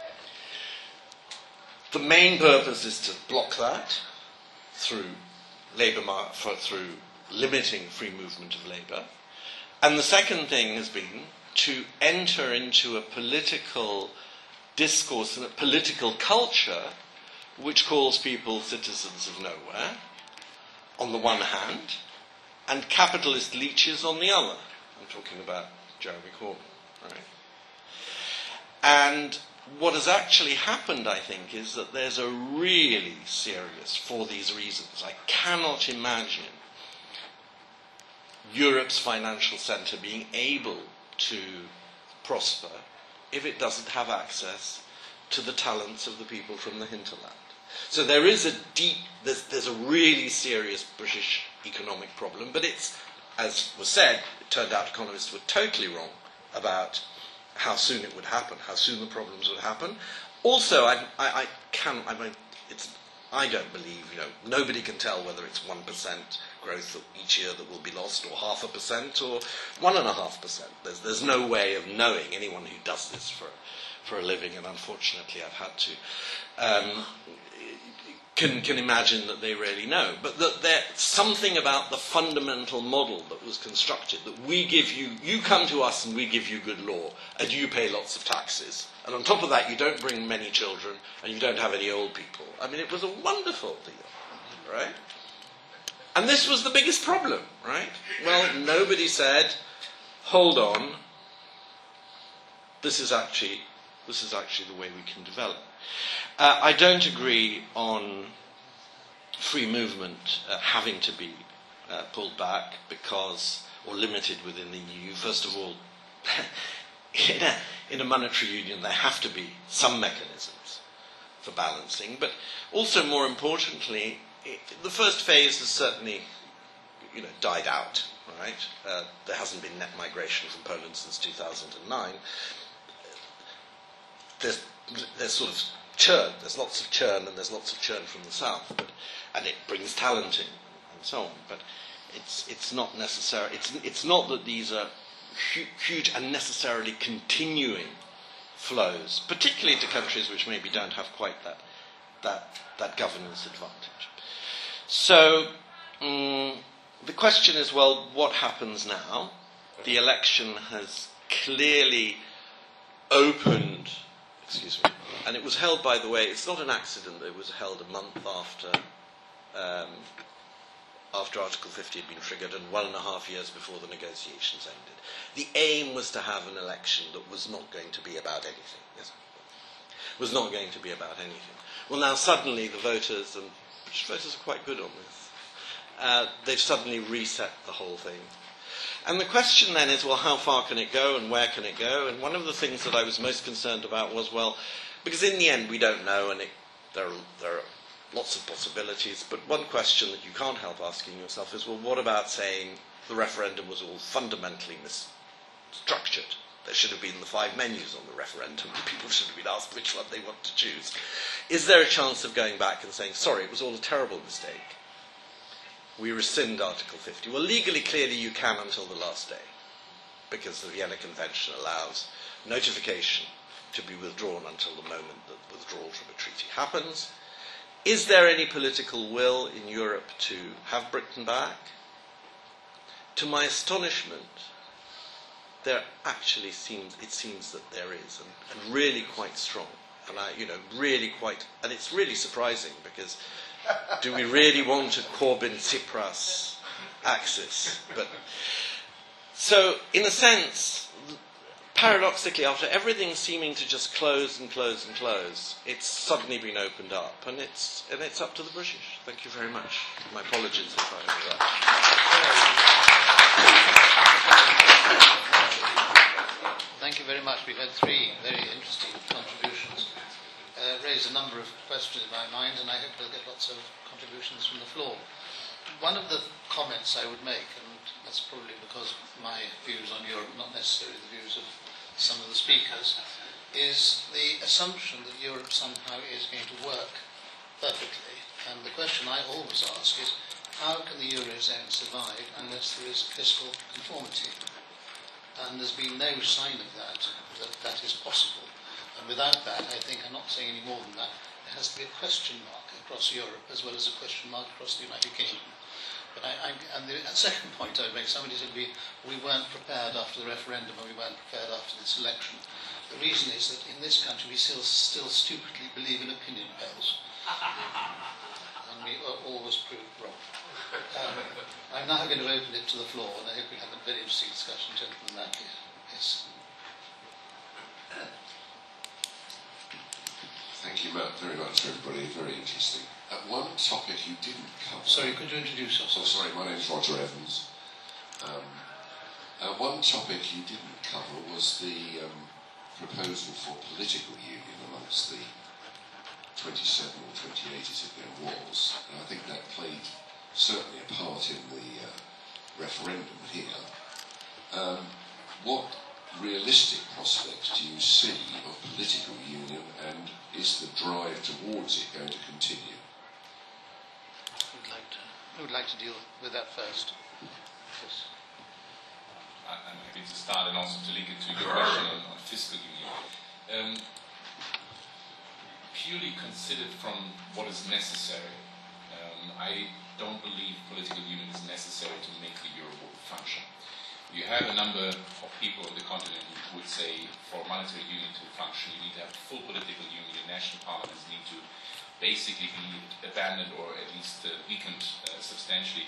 The main purpose is to block that through labour mar- for, through limiting free movement of labour. And the second thing has been to enter into a political discourse and a political culture which calls people citizens of nowhere, on the one hand, and capitalist leeches on the other. I'm talking about Jeremy Corbyn, right? And what has actually happened, I think, is that there's a really serious, for these reasons, I cannot imagine Europe's financial centre being able to prosper if it doesn't have access to the talents of the people from the hinterland. So there is a deep, there's, there's a really serious British economic problem, but it's, as was said, it turned out economists were totally wrong about how soon it would happen, how soon the problems would happen. Also, I, I, I can, I mean, it's, I don't believe, you know, nobody can tell whether it's one percent growth each year that will be lost, or half a percent, or one and a half percent. There's, there's no way of knowing. Anyone who does this for, for a living, and unfortunately I've had to, um, can, can imagine that they really know. But that there's something about the fundamental model that was constructed, that we give you, you come to us and we give you good law, and you pay lots of taxes. And on top of that, you don't bring many children, and you don't have any old people. I mean, it was a wonderful deal, right? And this was the biggest problem, right? Well, nobody said, hold on, this is actually, this is actually the way we can develop. Uh, I don't agree on free movement uh, having to be uh, pulled back because, or limited within the E U. First of all, in, a, in a monetary union there have to be some mechanisms for balancing, but also more importantly, it, the first phase has certainly, you know, died out, right? Uh, there hasn't been net migration from Poland since two thousand nine. There's, there's sort of churn, there's lots of churn, and there's lots of churn from the south, but, and it brings talent in, and so on, but it's, it's not necessary, it's, it's not that these are hu- huge and necessarily continuing flows, particularly to countries which maybe don't have quite that, that, that governance advantage. So, um, the question is, well, what happens now? The election has clearly opened, excuse me, and it was held, by the way, it's not an accident that it was held a month after um, after Article fifty had been triggered and one and a half years before the negotiations ended. The aim was to have an election that was not going to be about anything. Yes, was not going to be about anything. Well, now suddenly the voters, and British voters are quite good on this, uh, they've suddenly reset the whole thing. And the question then is, well, how far can it go and where can it go? And one of the things that I was most concerned about was, well, because in the end we don't know, and it, there, are, there are lots of possibilities, but one question that you can't help asking yourself is, well, what about saying the referendum was all fundamentally misstructured? There should have been the five menus on the referendum. People should have been asked which one they want to choose. Is there a chance of going back and saying, sorry, it was all a terrible mistake? We rescind Article fifty. Well, legally, clearly, you can until the last day, because the Vienna Convention allows notification to be withdrawn until the moment that withdrawal from a treaty happens. Is there any political will in Europe to have Britain back? To my astonishment, there actually seems, it seems that there is, and, and really quite strong. And I, you know, really quite, and it's really surprising because do we really want a Corbyn-Tsipras axis? But so, in a sense, paradoxically, after everything seeming to just close and close and close, it's suddenly been opened up, and it's and it's up to the British. Thank you very much. My apologies if I Thank you very much. We've had three very interesting contributions. Uh, uh, raised a number of questions in my mind, and I hope we'll get lots of contributions from the floor. One of the comments I would make, and that's probably because my views on Europe, not necessarily the views of some of the speakers, is the assumption that Europe somehow is going to work perfectly. And the question I always ask is, how can the Eurozone survive unless there is fiscal conformity? And there's been no sign of that, that that is possible. And without that, I think, I'm not saying any more than that, there has to be a question mark across Europe as well as a question mark across the United Kingdom. But I, I, and the second point I would make, somebody said we, we weren't prepared after the referendum and we weren't prepared after this election. The reason is that in this country we still, still stupidly believe in opinion polls. And we are always proved wrong. Um, I'm now going to open it to the floor, and I hope we have a very interesting discussion, gentlemen. That is. Yes. Thank you very much, everybody. Very interesting. Uh, one topic you didn't cover. Sorry, could you introduce yourself? Oh, sorry, my name is Roger Evans. Um, uh, one topic you didn't cover was the um, proposal for political union amongst the twenty-seven or twenty-eight, as it then was. And I think that played certainly a part in the uh, referendum here. Um, what realistic prospects do you see of political union, and is the drive towards it going to continue? Who would like to, who would like to deal with that first? Yes. I'm happy to start and also to link it to your question on, on fiscal union. Um, purely considered from what is necessary, um, I don't believe political union is necessary to make the euro function. You have a number of people on the continent who would say for monetary union to function, you need to have full political union. National parliaments need to basically be abandoned or at least uh, weakened uh, substantially.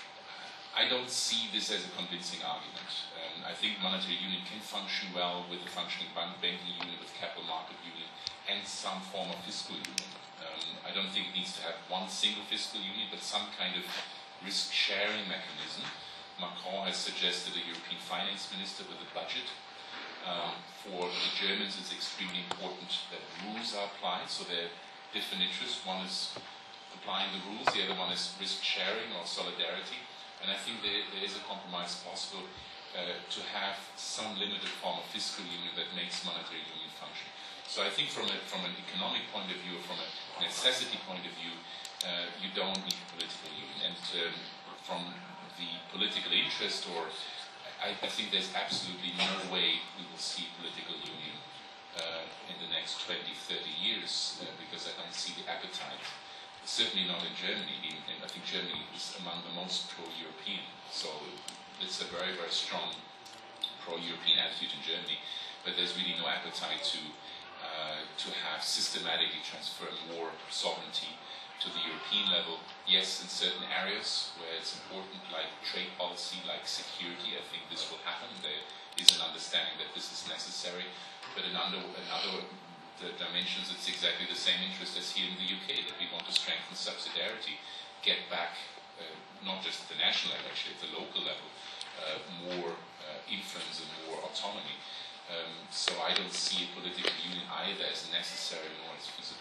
I don't see this as a convincing argument. Um, I think monetary union can function well with a functioning bank, banking union, with capital market union, and some form of fiscal union. Um, I don't think it needs to have one single fiscal union, but some kind of risk-sharing mechanism. Macron has suggested a European finance minister with a budget. Um, for the Germans, it's extremely important that rules are applied, so there are different interests. One is applying the rules, the other one is risk-sharing or solidarity. And I think there, there is a compromise possible uh, to have some limited form of fiscal union that makes monetary union function. So I think from, a, from an economic point of view, or from a necessity point of view, uh, you don't need political union. And um, from the political interest, or I, I think there's absolutely no way we will see political union uh, in the next twenty, thirty years, uh, because I don't see the appetite. Certainly not in Germany. I think Germany is among the most pro-European. So it's a very, very strong pro-European attitude in Germany. But there's really no appetite to uh, to have systematically transfer more sovereignty to the European level. Yes, in certain areas where it's important, like trade policy, like security, I think this will happen. There is an understanding that this is necessary. But in other, in other the dimensions, it's exactly the same interest as here in the U K, that we want to strengthen subsidiarity, get back, uh, not just at the national level, actually at the local level, uh, more uh, influence and more autonomy. Um, so I don't see a political union either as necessary nor as feasible.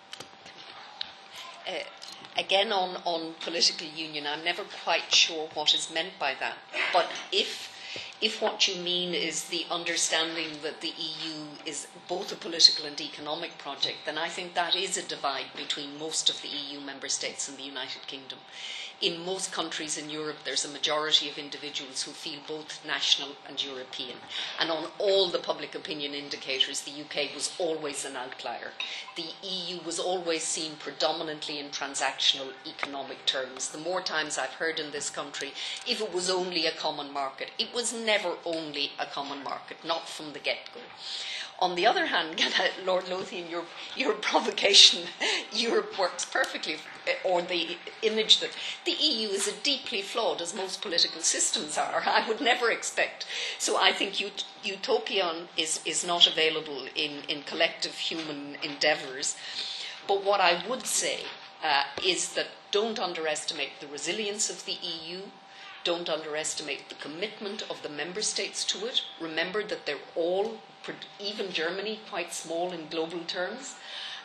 Uh, again, on, on political union, I'm never quite sure what is meant by that. But if If what you mean is the understanding that the E U is both a political and economic project, then I think that is a divide between most of the E U member states and the United Kingdom. In most countries in Europe, there's a majority of individuals who feel both national and European. And on all the public opinion indicators, the U K was always an outlier. The E U was always seen predominantly in transactional economic terms. The more times I've heard in this country, if it was only a common market, it was never only a common market, not from the get-go. On the other hand, Lord Lothian, your, your provocation, Europe works perfectly, or the image that the E U is a deeply flawed, as most political systems are, I would never expect. So I think ut- utopian is, is not available in, in collective human endeavours. But what I would say uh, is that don't underestimate the resilience of the E U. Don't underestimate the commitment of the member states to it. Remember that they're all, even Germany, quite small in global terms. Uh,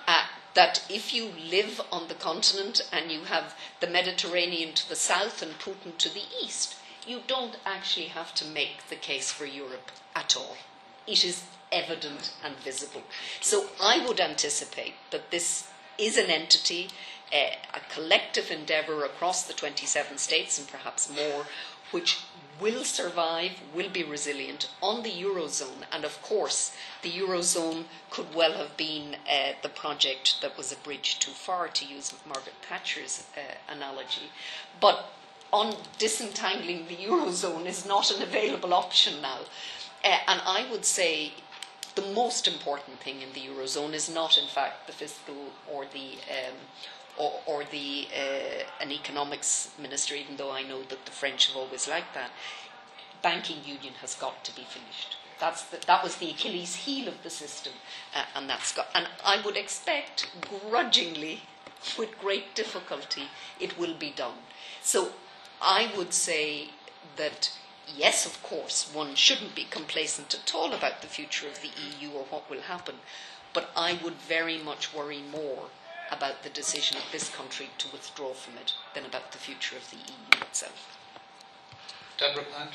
that if you live on the continent and you have the Mediterranean to the south and Putin to the east, you don't actually have to make the case for Europe at all. It is evident and visible. So I would anticipate that this is an entity, uh, a collective endeavour across the twenty-seven states and perhaps more, which will survive, will be resilient on the Eurozone. And of course, the Eurozone could well have been uh, the project that was a bridge too far, to use Margaret Thatcher's uh, analogy. But on disentangling the Eurozone is not an available option now. Uh, and I would say the most important thing in the Eurozone is not, in fact, the fiscal or the um, or, or the uh, an economics minister, even though I know that the French have always liked that. Banking union has got to be finished. That's the, that was the Achilles heel of the system, uh, and that's got. And I would expect, grudgingly, with great difficulty, it will be done. So I would say that, yes, of course, one shouldn't be complacent at all about the future of the E U or what will happen, but I would very much worry more about the decision of this country to withdraw from it than about the future of the E U itself. Deborah Plant.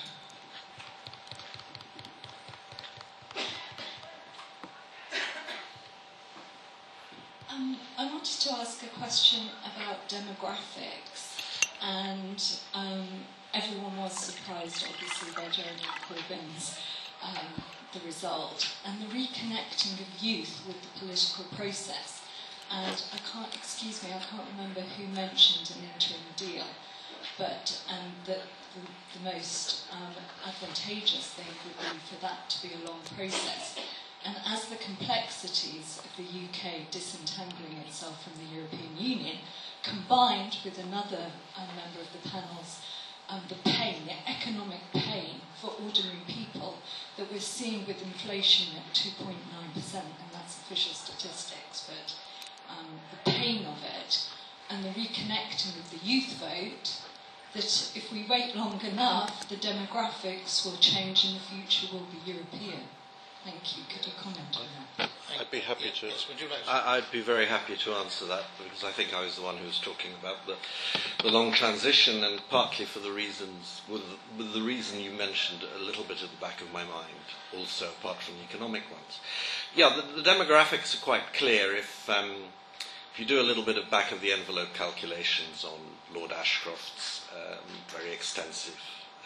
Um, I wanted to ask a question about demographics, and um, everyone was surprised, obviously, by Jeremy Corbyn's um, the result, and the reconnecting of youth with the political process. And I can't, excuse me, I can't remember who mentioned an interim deal, but um, that the, the most um, advantageous thing would be for that to be a long process. And as the complexities of the U K disentangling itself from the European Union, combined with another um, member of the panel's um, the pain, the economic pain for ordinary people that we're seeing with inflation at two point nine percent, and that's official statistics, but um, the pain of it, and the reconnecting of the youth vote, that if we wait long enough, the demographics will change and the future will be European. Thank you. Could you comment on that? I'd be happy to. Yes, would you like to? I, I'd be very happy to answer that, because I think I was the one who was talking about the, the long transition, and partly for the reasons, with the, with the reason you mentioned a little bit at the back of my mind, also apart from the economic ones. Yeah, the, the demographics are quite clear. If um, if you do a little bit of back of the envelope calculations on Lord Ashcroft's um, very extensive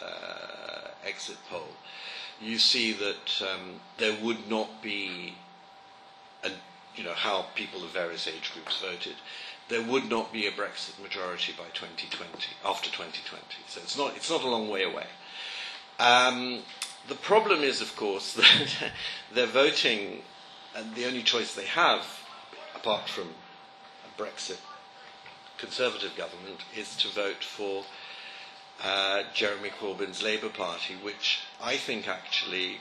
uh, exit poll, you see that um, there would not be, a, you know, how people of various age groups voted, there would not be a Brexit majority by twenty twenty, after twenty twenty. So it's not, it's not a long way away. Um, the problem is, of course, that they're voting, and the only choice they have, apart from a Brexit Conservative government, is to vote for Uh, Jeremy Corbyn's Labour Party, which I think actually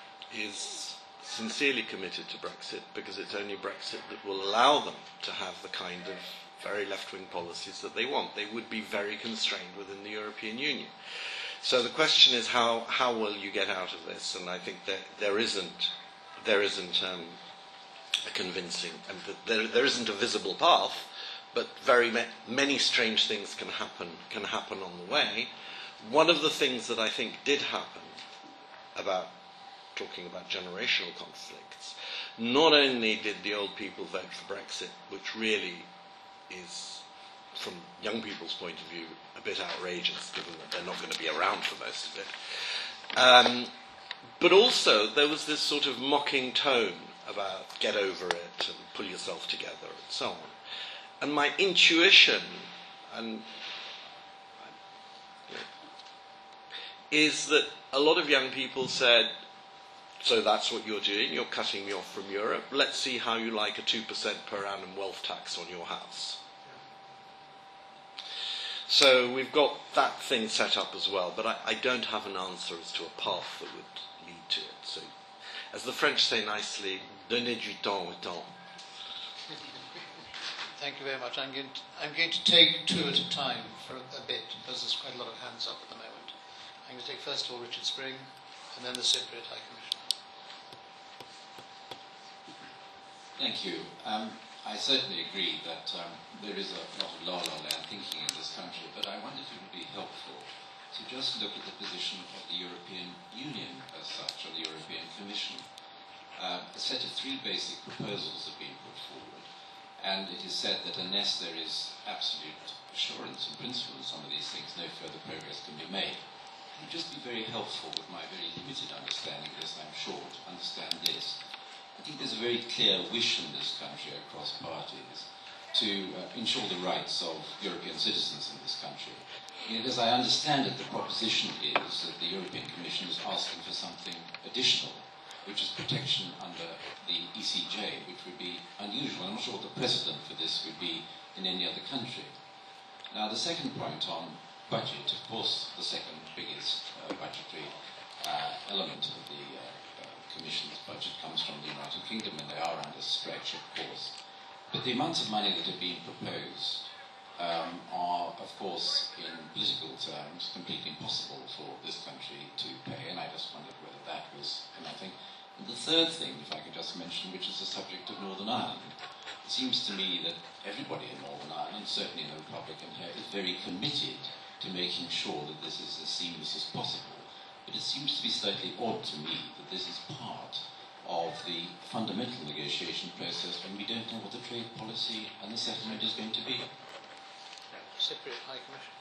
is sincerely committed to Brexit, because it's only Brexit that will allow them to have the kind of very left-wing policies that they want. They would be very constrained within the European Union. So the question is, how, how will you get out of this? And I think that there isn't, there isn't um, a convincing, and there, there isn't a visible path, but very ma- many strange things can happen can happen on the way. One of the things that I think did happen, about talking about generational conflicts, not only did the old people vote for Brexit, which really is, from young people's point of view, a bit outrageous, given that they're not going to be around for most of it, um, but also there was this sort of mocking tone about get over it and pull yourself together and so on. And my intuition and, you know, is that a lot of young people said, so that's what you're doing, you're cutting me off from Europe, let's see how you like a two percent per annum wealth tax on your house. So we've got that thing set up as well, but I, I don't have an answer as to a path that would lead to it. So, as the French say nicely, donnez du temps au temps. Thank you very much. I'm going, to, I'm going to take two at a time for a, a bit, because there's quite a lot of hands up at the moment. I'm going to take first of all Richard Spring, and then the Cypriot High Commissioner. Thank you. Um, I certainly agree that um, there is a lot of la-la land thinking in this country, but I wonder if it would be helpful to just look at the position of the European Union as such, or the European Commission. Uh, a set of three basic proposals have been put forward, and it is said that unless there is absolute assurance in principle in some of these things, no further progress can be made. It would just be very helpful, with my very limited understanding of this, I'm sure, to understand this. I think there's a very clear wish in this country across parties to uh, ensure the rights of European citizens in this country. You know, as I understand it, the proposition is that the European Commission is asking for something additional, which is protection under the E C J, which would be unusual. I'm not sure what the precedent for this would be in any other country. Now, the second point on budget, of course, the second biggest uh, budgetary uh, element of the uh, Commission's budget comes from the United Kingdom, and they are under stretch, of course. But the amounts of money that are being proposed um, are, of course, in political terms, completely impossible for this country to pay, and I just wondered whether that was anything. And the third thing, if I could just mention, which is the subject of Northern Ireland. It seems to me that everybody in Northern Ireland, certainly in the Republic and here, is very committed to making sure that this is as seamless as possible. But it seems to be slightly odd to me that this is part of the fundamental negotiation process when we don't know what the trade policy and the settlement is going to be. Cypriot High Commission.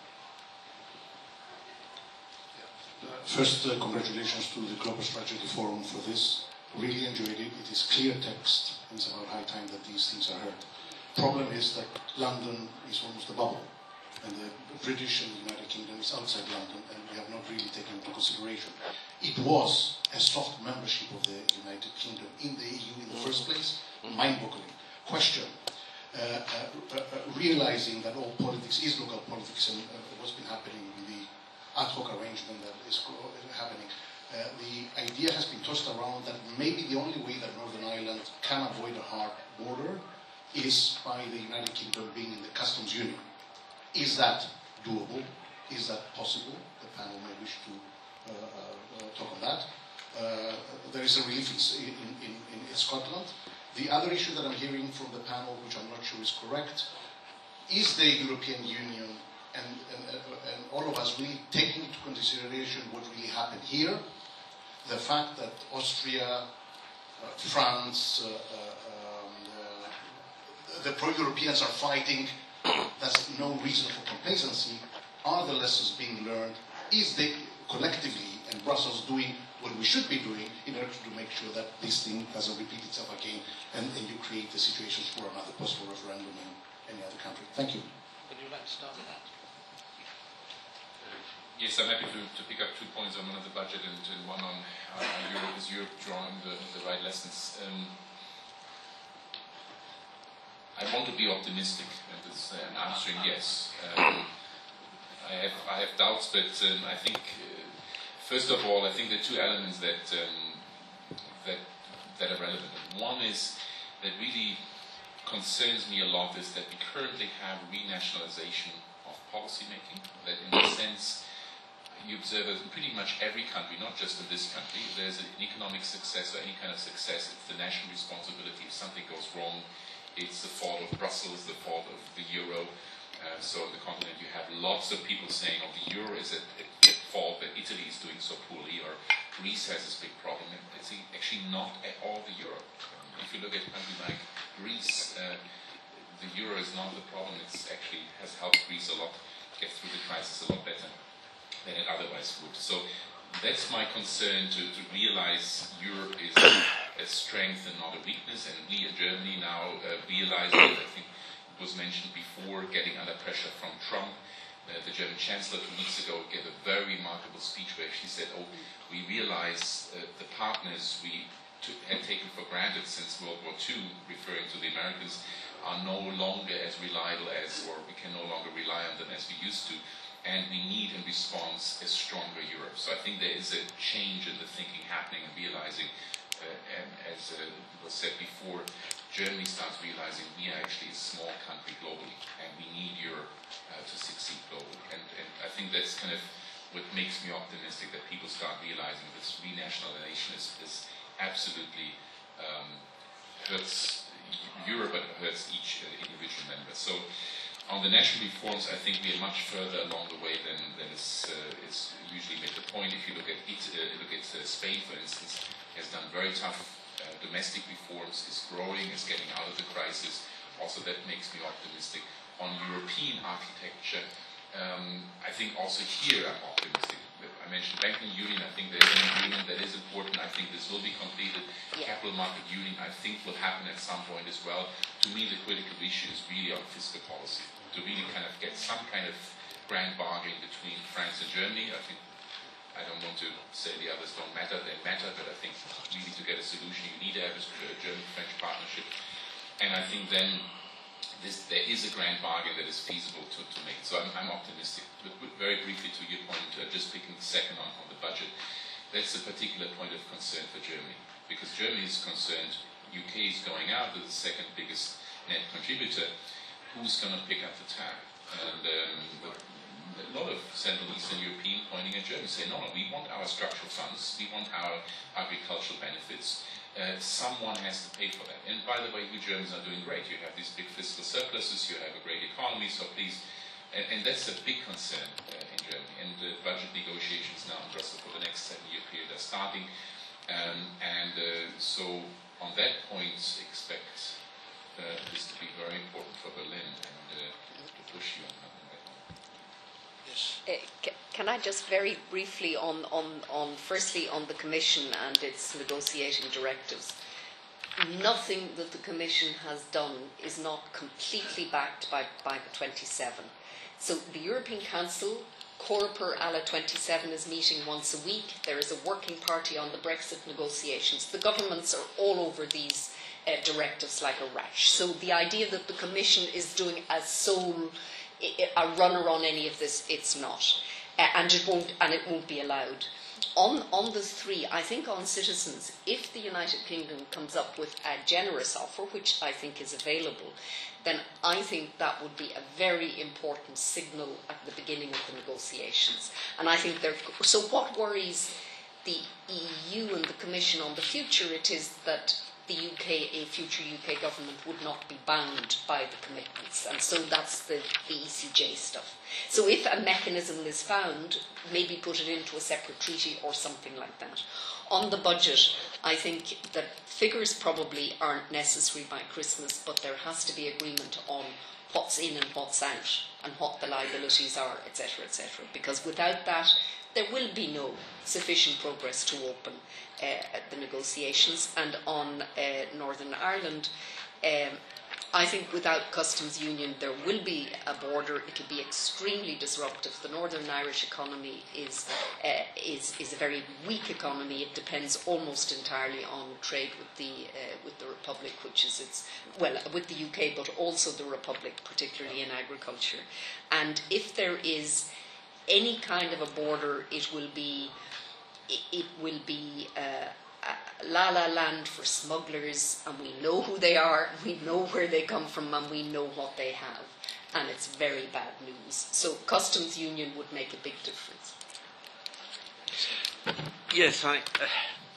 Uh, first, uh, congratulations to the Global Strategy Forum for this. Really enjoyed it. It is clear text, and it's about high time that these things are heard. Problem is that London is almost a bubble, and the British and the United Kingdom is outside London, and we have not really taken into consideration. It was a soft membership of the United Kingdom in the E U in the first place, mind-boggling. Question, uh, uh, uh, realizing that all politics is local politics, and uh, what's been happening with the ad hoc arrangement that is happening, uh, the idea has been tossed around that maybe the only way that Northern Ireland can avoid a hard border is by the United Kingdom being in the customs union. Is that doable? Is that possible? The panel may wish to uh, uh, talk on that. Uh, there is a relief in, in, in, in Scotland. The other issue that I'm hearing from the panel, which I'm not sure is correct, is the European Union and, and, and all of us really taking into consideration what really happened here, the fact that Austria, uh, France, uh, uh, um, uh, the pro-Europeans are fighting. That's no reason for complacency. Are the lessons being learned? Is they collectively and Brussels doing what we should be doing in order to make sure that this thing doesn't repeat itself again, and, and you create the situations for another possible referendum in any other country? Thank you. Would you like to start with that? Yes, I'm happy to, to pick up two points on one of the budget and, and one on uh, Europe. Is Europe drawing the, the right lessons? Um, I want to be optimistic, and it's, uh, I'm answering yes. Um, I have I have doubts, but um, I think uh, first of all, I think there are two elements that um, that that are relevant. One is that really concerns me a lot is that we currently have renationalization of policy making. That in a sense you observe in pretty much every country, not just in this country, if there's an economic success or any kind of success, it's the national responsibility. If something goes wrong, it's the fault of Brussels, the fault of the euro. Uh, so on the continent you have lots of people saying, oh, the euro is at, at, at fault, that Italy is doing so poorly, or Greece has this big problem. It's actually not at all the euro. If you look at a country like Greece, uh, the euro is not the problem. It's actually has helped Greece a lot get through the crisis a lot better than it otherwise would. So that's my concern, to, to realize Europe is a strength and not a weakness, and we in Germany now uh, realize it. I think it was mentioned before, getting under pressure from Trump. Uh, the German Chancellor two weeks ago gave a very remarkable speech where she said, oh, we realize uh, the partners we took, had taken for granted since World War Two, referring to the Americans, are no longer as reliable as, or we can no longer rely on them as we used to. And we need, in response, a stronger Europe. So I think there is a change in the thinking happening and realizing, uh, and as uh, was said before, Germany starts realizing we are actually a small country globally, and we need Europe uh, to succeed globally. And, and I think that's kind of what makes me optimistic, that people start realizing this renationalization is, is absolutely um, hurts Europe, but it hurts each uh, individual member. So on the national reforms, I think we are much further along the way than, than is, uh, is usually made the point. If you look at it, uh, look at uh, Spain, for instance, has done very tough uh, domestic reforms, is growing, is getting out of the crisis. Also, that makes me optimistic. On European architecture, um, I think also here I'm optimistic. I mentioned banking union. I think there is an agreement that is important. I think this will be completed. Yeah. Capital market union, I think, will happen at some point as well. To me, the critical issue is really on fiscal policy. To really kind of get some kind of grand bargain between France and Germany. I think, I don't want to say the others don't matter. They matter, but I think really to get a solution, you need to have a German-French partnership. And I think then this, there is a grand bargain that is feasible to, to make. So I'm, I'm optimistic. But very briefly to your point, uh, just picking the second on, on the budget, that's a particular point of concern for Germany. Because Germany is concerned, U K is going out as the second biggest net contributor. Who's going to pick up the tab? And um, a lot of Central Eastern European pointing at Germany, saying, no, no, we want our structural funds, we want our agricultural benefits. Uh, someone has to pay for that. And by the way, you Germans are doing great. You have these big fiscal surpluses, you have a great economy, so please. And, and that's a big concern uh, in Germany. And the budget negotiations now in Brussels for the next seven-year period are starting. Um, and uh, so on that point, expect uh, this to be very important for Berlin and uh, to push you on that. Uh, can I just very briefly on, on, on firstly on the Commission and its negotiating directives. Nothing that the Commission has done is not completely backed by, by the twenty-seven. So the European Council, Coreper a la twenty-seven, is meeting once a week. There is a working party on the Brexit negotiations. The governments are all over these uh, directives like a rash. So the idea that the Commission is doing a sole a runner on any of this, it's not, uh, and it won't, and it won't be allowed. On on the three, I think on citizens, if the United Kingdom comes up with a generous offer, which I think is available, then I think that would be a very important signal at the beginning of the negotiations. And I think there. So what worries the E U and the Commission on the future? It is that the U K, a future U K government, would not be bound by the commitments. And so that's the, the E C J stuff. So if a mechanism is found, maybe put it into a separate treaty or something like that. On the budget, I think that figures probably aren't necessary by Christmas, but there has to be agreement on what's in and what's out and what the liabilities are, et cetera, et cetera. Because without that, there will be no sufficient progress to open uh, the negotiations. And on uh, Northern Ireland, um, I think without customs union there will be a border. It will be extremely disruptive. The Northern Irish economy is, uh, is, is a very weak economy. It depends almost entirely on trade with the, uh, with the Republic, which is its, well, with the U K, but also the Republic, particularly in agriculture. And if there is any kind of a border, it will be it, it will be uh, a la la land for smugglers, and we know who they are, we know where they come from, and we know what they have, and it's very bad news. So customs union would make a big difference. Yes, I. Uh,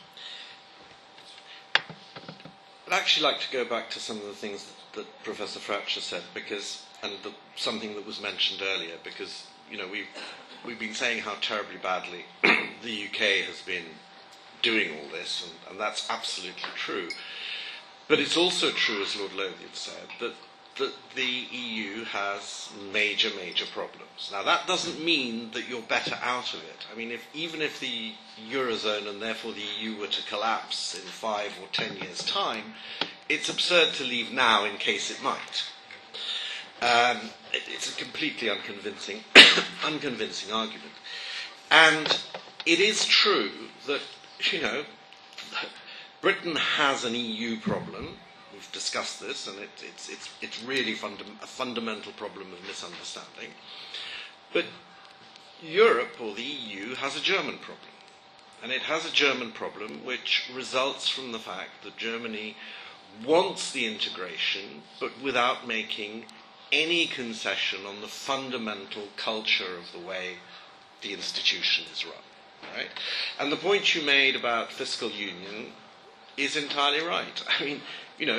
I'd actually like to go back to some of the things that, that Professor Fracture said, because and the, something that was mentioned earlier, because you know we've we've been saying how terribly badly the U K has been doing all this, and, and that's absolutely true. But it's also true, as Lord Lothian said, that that the E U has major, major problems. Now, that doesn't mean that you're better out of it. I mean, if, even if the Eurozone and therefore the E U were to collapse in five or ten years' time, it's absurd to leave now in case it might. Um, it, it's a completely unconvincing, unconvincing argument. And it is true that, you know, Britain has an E U problem. We've discussed this, and it, it's, it's, it's really funda- a fundamental problem of misunderstanding. But Europe, or the E U, has a German problem. And it has a German problem which results from the fact that Germany wants the integration, but without making any concession on the fundamental culture of the way the institution is run. Right? And the point you made about fiscal union is entirely right. I mean, you know,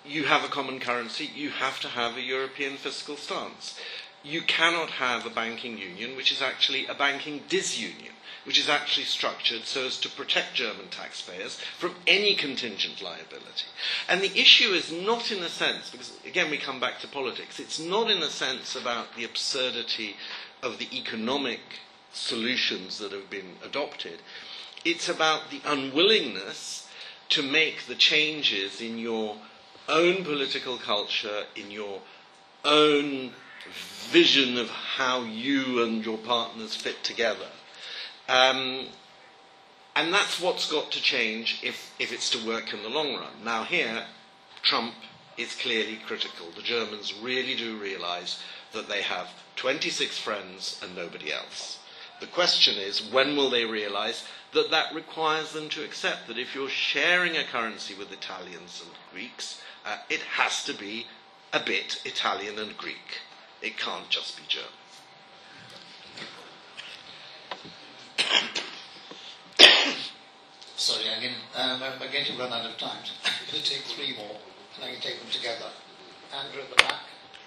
you have a common currency, you have to have a European fiscal stance. You cannot have a banking union which is actually a banking disunion, which is actually structured so as to protect German taxpayers from any contingent liability. And the issue is not in a sense, because again we come back to politics, it's not in a sense about the absurdity of the economic solutions that have been adopted. It's about the unwillingness to make the changes in your own political culture, in your own vision of how you and your partners fit together. Um, and that's what's got to change if, if it's to work in the long run. Now here, Trump is clearly critical. The Germans really do realise that they have twenty-six friends and nobody else. The question is, when will they realise that that requires them to accept that if you're sharing a currency with Italians and Greeks, uh, it has to be a bit Italian and Greek. It can't just be German. Sorry, again, um, I'm getting to run out of time. So I'm going to take three more, and I can take them together. Andrew at the back.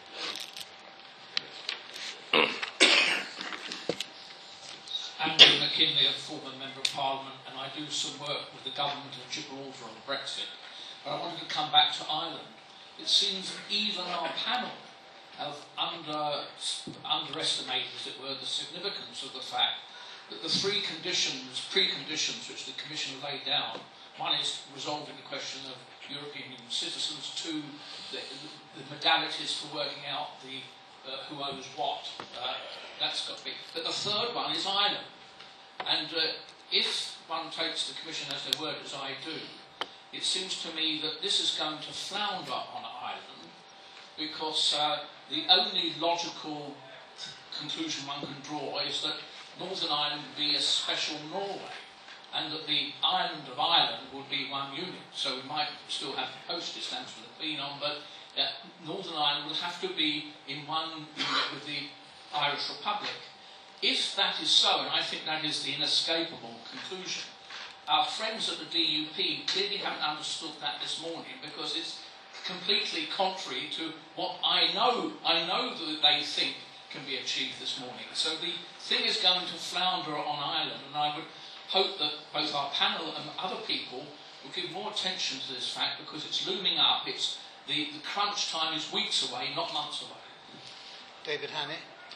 Andrew McKinley, a former Member of Parliament, and I do some work with the government of Gibraltar on Brexit. But I wanted to come back to Ireland. It seems even our panel have under, underestimated, as it were, the significance of the fact that the three conditions, preconditions which the Commission laid down, one is resolving the question of European Union citizens, two, the, the modalities for working out the uh, who owes what, uh, that's got to be. But the third one is Ireland. And uh, if one takes the Commission as their word, as I do, it seems to me that this is going to flounder on Ireland because uh, the only logical conclusion one can draw is that Northern Ireland would be a special Norway and that the island of Ireland would be one unit. So we might still have the postage stamps with the Queen on, but uh, Northern Ireland would have to be in one unit with the Irish Republic. If that is so, and I think that is the inescapable conclusion, our friends at the D U P clearly haven't understood that this morning because it's completely contrary to what I know, I know that they think can be achieved this morning. So the thing is going to flounder on Ireland, and I would hope that both our panel and other people will give more attention to this fact because it's looming up. It's the, the crunch time is weeks away, not months away. David Hannay.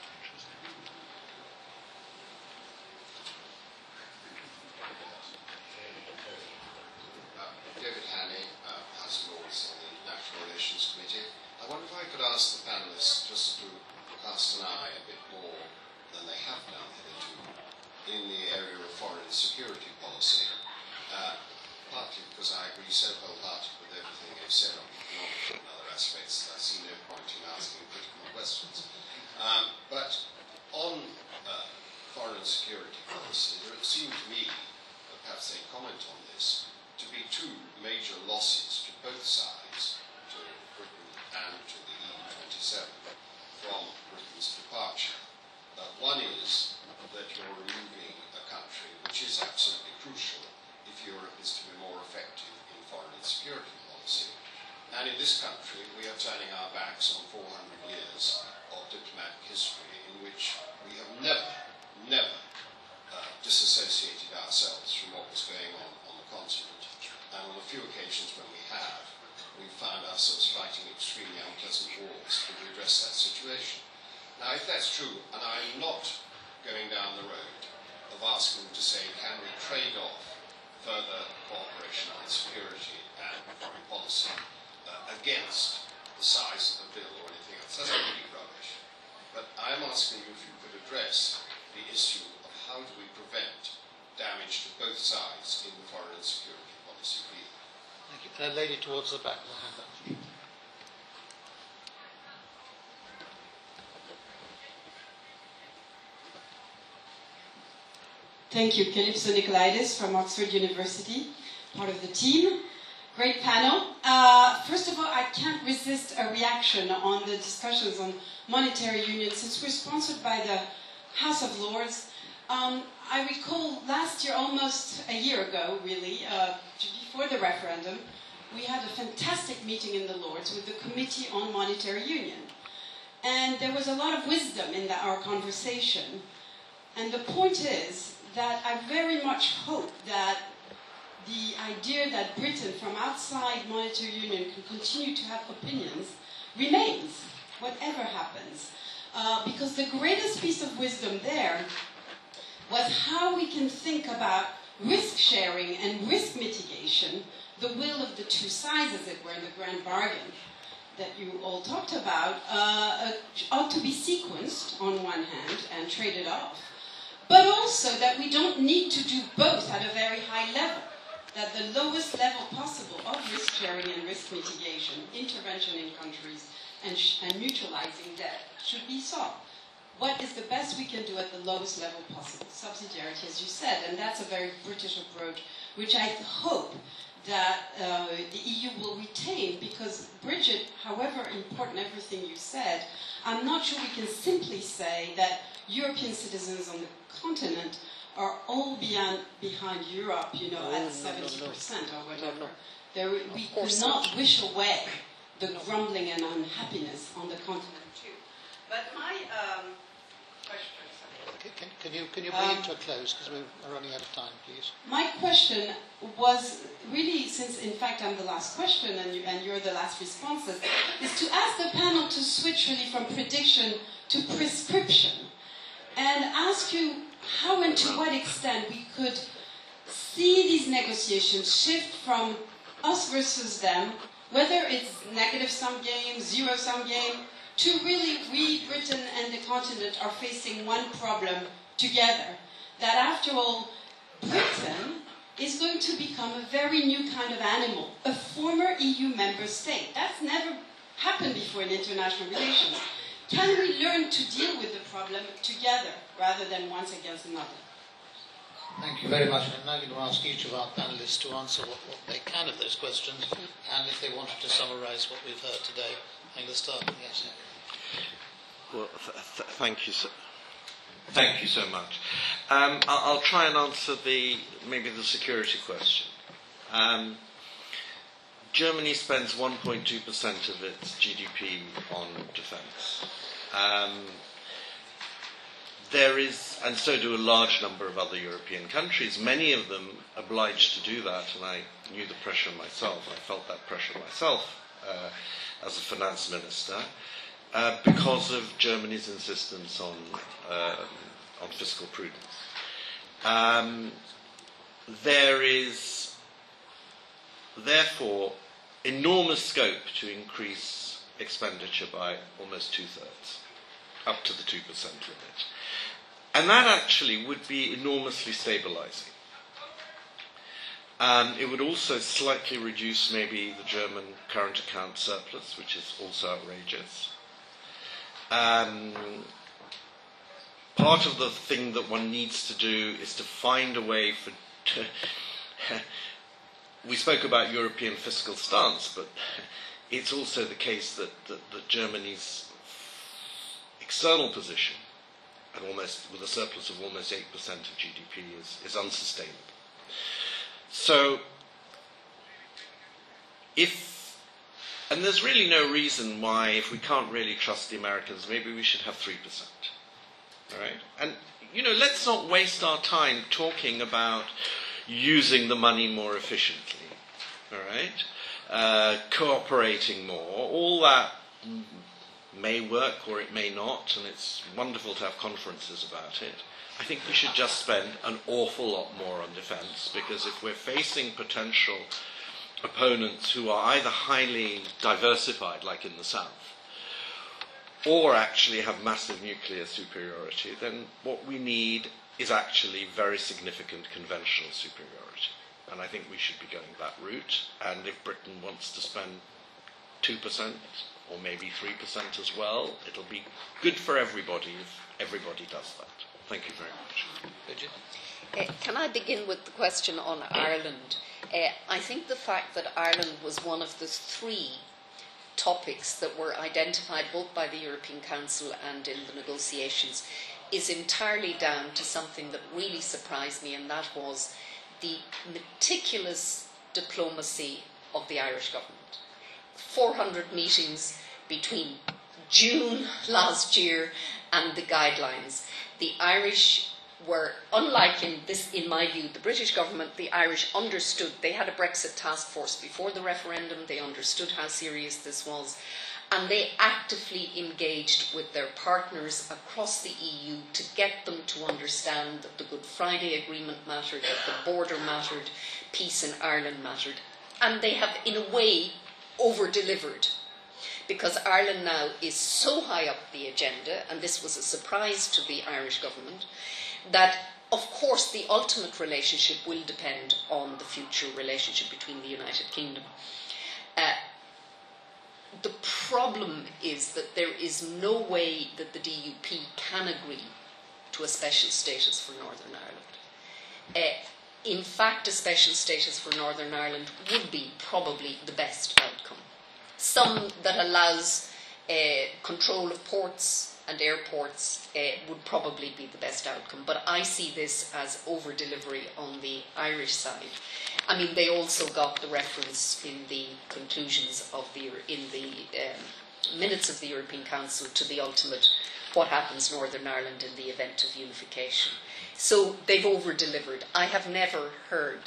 David Hannay, uh, House of Lords on the National Relations Committee. I wonder if I could ask the panellists just to cast an eye a bit more than they have done hitherto in the area of foreign security policy, uh, partly because I agree so wholeheartedly with everything they've said on economic and other aspects that I see no point in asking critical questions. Um, but on uh, foreign security policy, there would seem to me, but perhaps they comment on this, to be two major losses to both sides, to Britain and to the E U twenty-seven, from Britain's departure. Uh, one is that you're removing a country which is absolutely crucial if Europe is to be more effective in foreign and security policy. And in this country, we are turning our backs on four hundred years of diplomatic history in which we have never, never uh, disassociated ourselves from what was going on on the continent. And on the few occasions when we have, we've found ourselves fighting extremely unpleasant wars to redress that situation. Now, if that's true, and I'm not going down the road of asking to say, can we trade off further cooperation on security and foreign policy uh, against the size of the bill or anything else, that's really rubbish. But I'm asking you if you could address the issue of how do we prevent damage to both sides in the foreign and security policy field. Thank you. A lady towards the back. The hand up. Thank you. Calypso Nicolaides from Oxford University, part of the team. Great panel. Uh, first of all, I can't resist a reaction on the discussions on monetary union since we're sponsored by the House of Lords. Um, I recall last year, almost a year ago, really, uh, before the referendum, we had a fantastic meeting in the Lords with the Committee on Monetary Union. And there was a lot of wisdom in the, our conversation. And the point is that I very much hope that the idea that Britain, from outside monetary union, can continue to have opinions remains, whatever happens. Uh, because the greatest piece of wisdom there was how we can think about risk sharing and risk mitigation, the will of the two sides, as it were, in the grand bargain that you all talked about, uh, ought to be sequenced on one hand and traded off, but also that we don't need to do both at a very high level, that the lowest level possible of risk sharing and risk mitigation, intervention in countries, and, sh and mutualizing debt should be sought. What is the best we can do at the lowest level possible? Subsidiarity, as you said, and that's a very British approach, which I hope that uh, the E U will retain, because, Bridget, however important everything you said, I'm not sure we can simply say that European citizens on the continent are all beyond, behind Europe, you know, no, at no, seventy percent no, no. or whatever. No, no. There, we could not wish away the grumbling and unhappiness on the continent too. But my um, question... Can, can, you, can you bring um, it to a close, because we're running out of time, please? My question was really, since in fact I'm the last question and, you, and you're the last responses, is to ask the panel to switch really from prediction to prescription, and ask you how and to what extent we could see these negotiations shift from us versus them, whether it's negative-sum game, zero-sum game, to really we, Britain and the continent, are facing one problem together. That after all, Britain is going to become a very new kind of animal, a former E U member state. That's never happened before in international relations. Can we learn to deal with the problem together rather than once against another? Thank you very much. I'm now going to ask each of our panelists to answer what, what they can of those questions, and if they wanted to summarise what we've heard today. I'm going to start. Yes. Well, th th thank you so. Thank you so much. Um, I'll, I'll try and answer the maybe the security question. Um, Germany spends one point two percent of its G D P on defence. Um, there is, and so do a large number of other European countries, many of them obliged to do that, and I knew the pressure myself. I felt that pressure myself uh, as a finance minister, uh, because of Germany's insistence on, uh, on fiscal prudence. Um, there is, therefore, enormous scope to increase expenditure by almost two-thirds, up to the two percent limit. And that actually would be enormously stabilizing. Um, it would also slightly reduce maybe the German current account surplus, which is also outrageous. Um, part of the thing that one needs to do is to find a way for... To we spoke about European fiscal stance, but it's also the case that, that, that Germany's external position, at almost, with a surplus of almost eight percent of G D P, is, is unsustainable. So, if, and there's really no reason why, if we can't really trust the Americans, maybe we should have three percent. All right? And, you know, let's not waste our time talking about using the money more efficiently, all right? Uh, cooperating more, all that may work or it may not, and it's wonderful to have conferences about it. I think we should just spend an awful lot more on defence, because if we're facing potential opponents who are either highly diversified, like in the South, or actually have massive nuclear superiority, then what we need is actually very significant conventional superiority. And I think we should be going that route. And if Britain wants to spend two percent, or maybe three percent as well, it'll be good for everybody if everybody does that. Thank you very much. Bridget? Uh, can I begin with the question on Ireland? Uh, I think the fact that Ireland was one of the three topics that were identified both by the European Council and in the negotiations is entirely down to something that really surprised me, and that was the meticulous diplomacy of the Irish government. four hundred meetings between June last year and the guidelines. The Irish were, unlike in this, in my view, the British government, the Irish understood. They had a Brexit task force before the referendum. They understood how serious this was. And they actively engaged with their partners across the E U to get them to understand that the Good Friday Agreement mattered, that the border mattered, peace in Ireland mattered. And they have, in a way, over-delivered. Because Ireland now is so high up the agenda, and this was a surprise to the Irish government, that of course the ultimate relationship will depend on the future relationship between the United Kingdom. Uh, the problem is that there is no way that the D U P can agree to a special status for Northern Ireland. Uh, in fact, a special status for Northern Ireland would be probably the best outcome. Some that allows uh, control of ports and airports uh, would probably be the best outcome. But I see this as over-delivery on the Irish side. I mean, they also got the reference in the conclusions of the, in the um, minutes of the European Council to the ultimate, what happens Northern Ireland in the event of unification. So they've over-delivered. I have never heard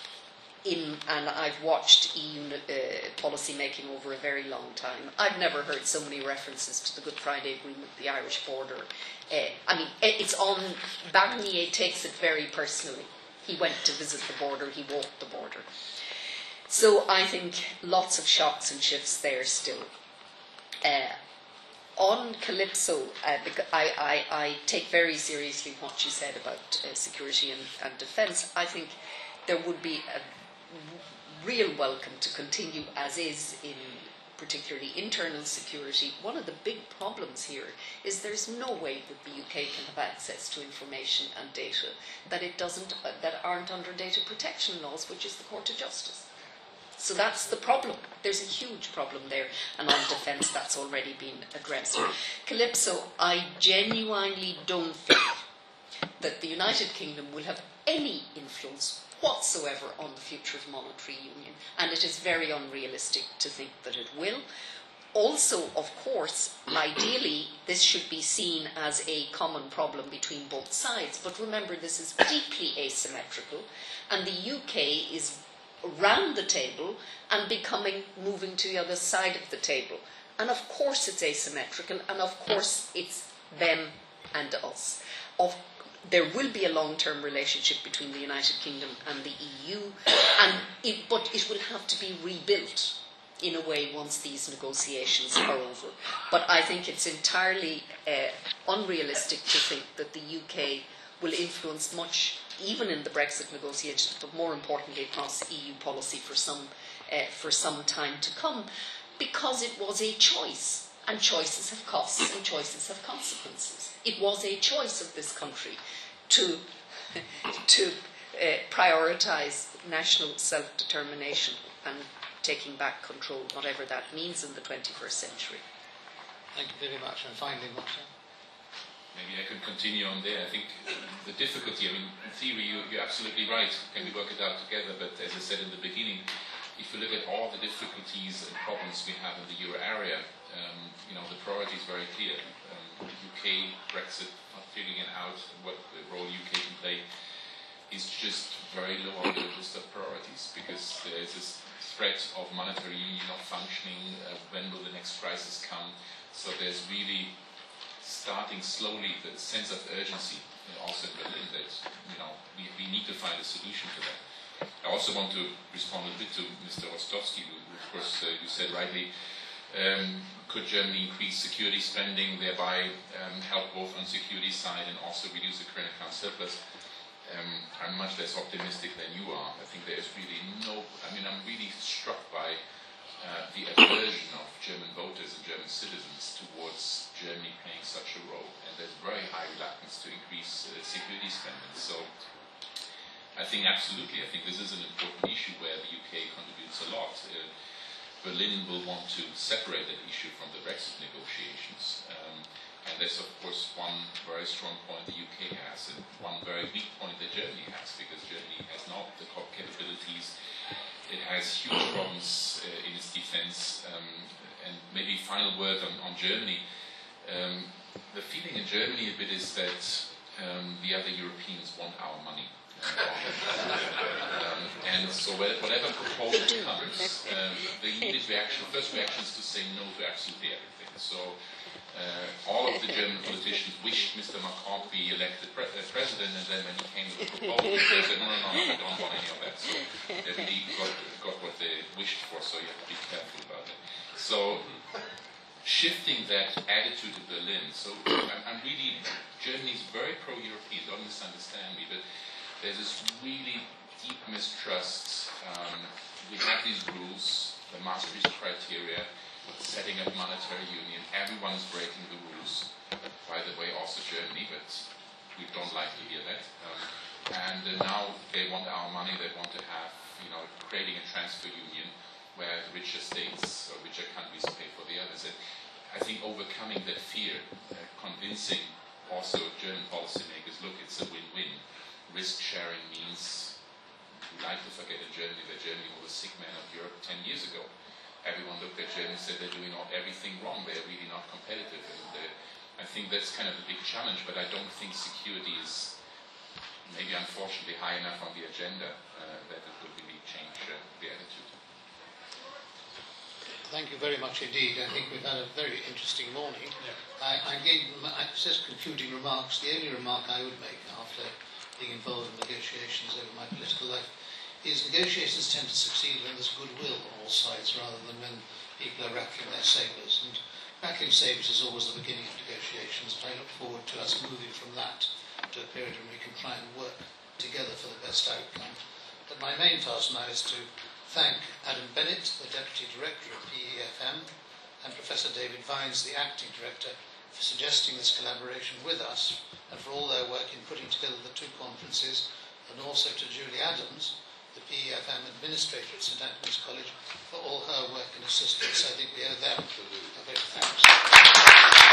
in, and I've watched E U uh, policy making over a very long time, I've never heard so many references to the Good Friday Agreement, the Irish border. Uh, I mean, it's on, Barnier takes it very personally. He went to visit the border, he walked the border. So I think lots of shocks and shifts there still. Uh, on Calypso, uh, I, I, I take very seriously what you said about uh, security and, and defence. I think there would be a real welcome to continue as is in particularly internal security. One of the big problems here is there's no way that the U K can have access to information and data that it doesn't, uh, that aren't under data protection laws, which is the Court of Justice. So that's the problem. There's a huge problem there, and on defence that's already been addressed. Calypso, I genuinely don't think that the United Kingdom will have any influence whatsoever on the future of monetary union, and it is very unrealistic to think that it will. Also, of course, ideally this should be seen as a common problem between both sides, but remember this is deeply asymmetrical, and the U K is round the table and becoming, moving to the other side of the table. And of course it's asymmetrical, and of course it's them and us. Of There will be a long-term relationship between the United Kingdom and the E U, and it, but it will have to be rebuilt in a way once these negotiations are over. But I think it's entirely uh, unrealistic to think that the U K will influence much, even in the Brexit negotiations, but more importantly across E U policy for some, uh, for some time to come, because it was a choice, and choices have costs and choices have consequences. It was a choice of this country to, to uh, prioritise national self-determination and taking back control, whatever that means in the twenty-first century. Thank you very much. And finally, Martin. Maybe I could continue on there. I think the difficulty, I mean, in theory, you, you're absolutely right. Can we work it out together? But as I said in the beginning, if you look at all the difficulties and problems we have in the euro area, um, you know, the priority is very clear. Um, U K, Brexit, not figuring out what role U K can play is just very low on the list of priorities, because there is this threat of monetary union not functioning. Uh, when will the next crisis come? So there's really starting slowly the sense of urgency, you know, also in Berlin, that you know we, we need to find a solution to that. I also want to respond a bit to Mister Rostovsky, who, of course, uh, you said rightly, um, could Germany increase security spending, thereby um, help both on security side and also reduce the current account surplus? Um, I'm much less optimistic than you are. I think there is really no, I mean, I'm really struck by uh, the aversion of German voters and German citizens towards Germany playing such a role, and there's very high reluctance to increase uh, security spending. So I think absolutely, I think this is an important issue where the U K contributes a lot. Uh, Berlin will want to separate that issue from the Brexit negotiations, um, and that's of course one very strong point the U K has, and one very weak point that Germany has, because Germany has not the capabilities. It has huge problems final word on, on Germany. Um, the feeling in Germany a bit is that um, the other Europeans want our money. um, and so whatever proposal comes, um, the immediate reaction, first reaction is to say no to absolutely everything. So uh, all of the German politicians wished Mister Macron to be elected pre uh, president, and then when he came with the proposal, they said, no, no, no, I don't want any of that. So they really got, got what they wished for, so you have to be careful about it. So shifting that attitude to Berlin, so I'm, I'm really, Germany is very pro-European, don't misunderstand me, but there's this really deep mistrust. Um, we have these rules, the Maastricht criteria, setting up monetary union. Everyone is breaking the rules. By the way, also Germany, but we don't like to hear that. Um, and uh, now they want our money. They want to have, you know, creating a transfer union where the richer states or richer countries pay for the others. And I think overcoming that fear, uh, convincing also German policymakers, look, it's a win-win. Risk sharing means, we like to forget in Germany that Germany was the sick man of Europe ten years ago. Everyone looked at Germany and said they're doing all, everything wrong, they're really not competitive. And uh, I think that's kind of a big challenge, but I don't think security is maybe unfortunately high enough on the agenda uh, that it would really change uh, the attitude. Thank you very much indeed. I think we've had a very interesting morning. Yeah. I, I gave I just concluding remarks. The only remark I would make after being involved in negotiations over my political life is negotiations tend to succeed when there's goodwill on all sides rather than when people are rattling their sabres. And rattling sabres is always the beginning of negotiations, and I look forward to us moving from that to a period when we can try and work together for the best outcome. But my main task now is to thank Adam Bennett, the Deputy Director of P E F M, and Professor David Vines, the Acting Director, for suggesting this collaboration with us and for all their work in putting together the two conferences, and also to Julie Adams, the P E F M Administrator at St Antony's College, for all her work and assistance. I think we owe them a big thanks.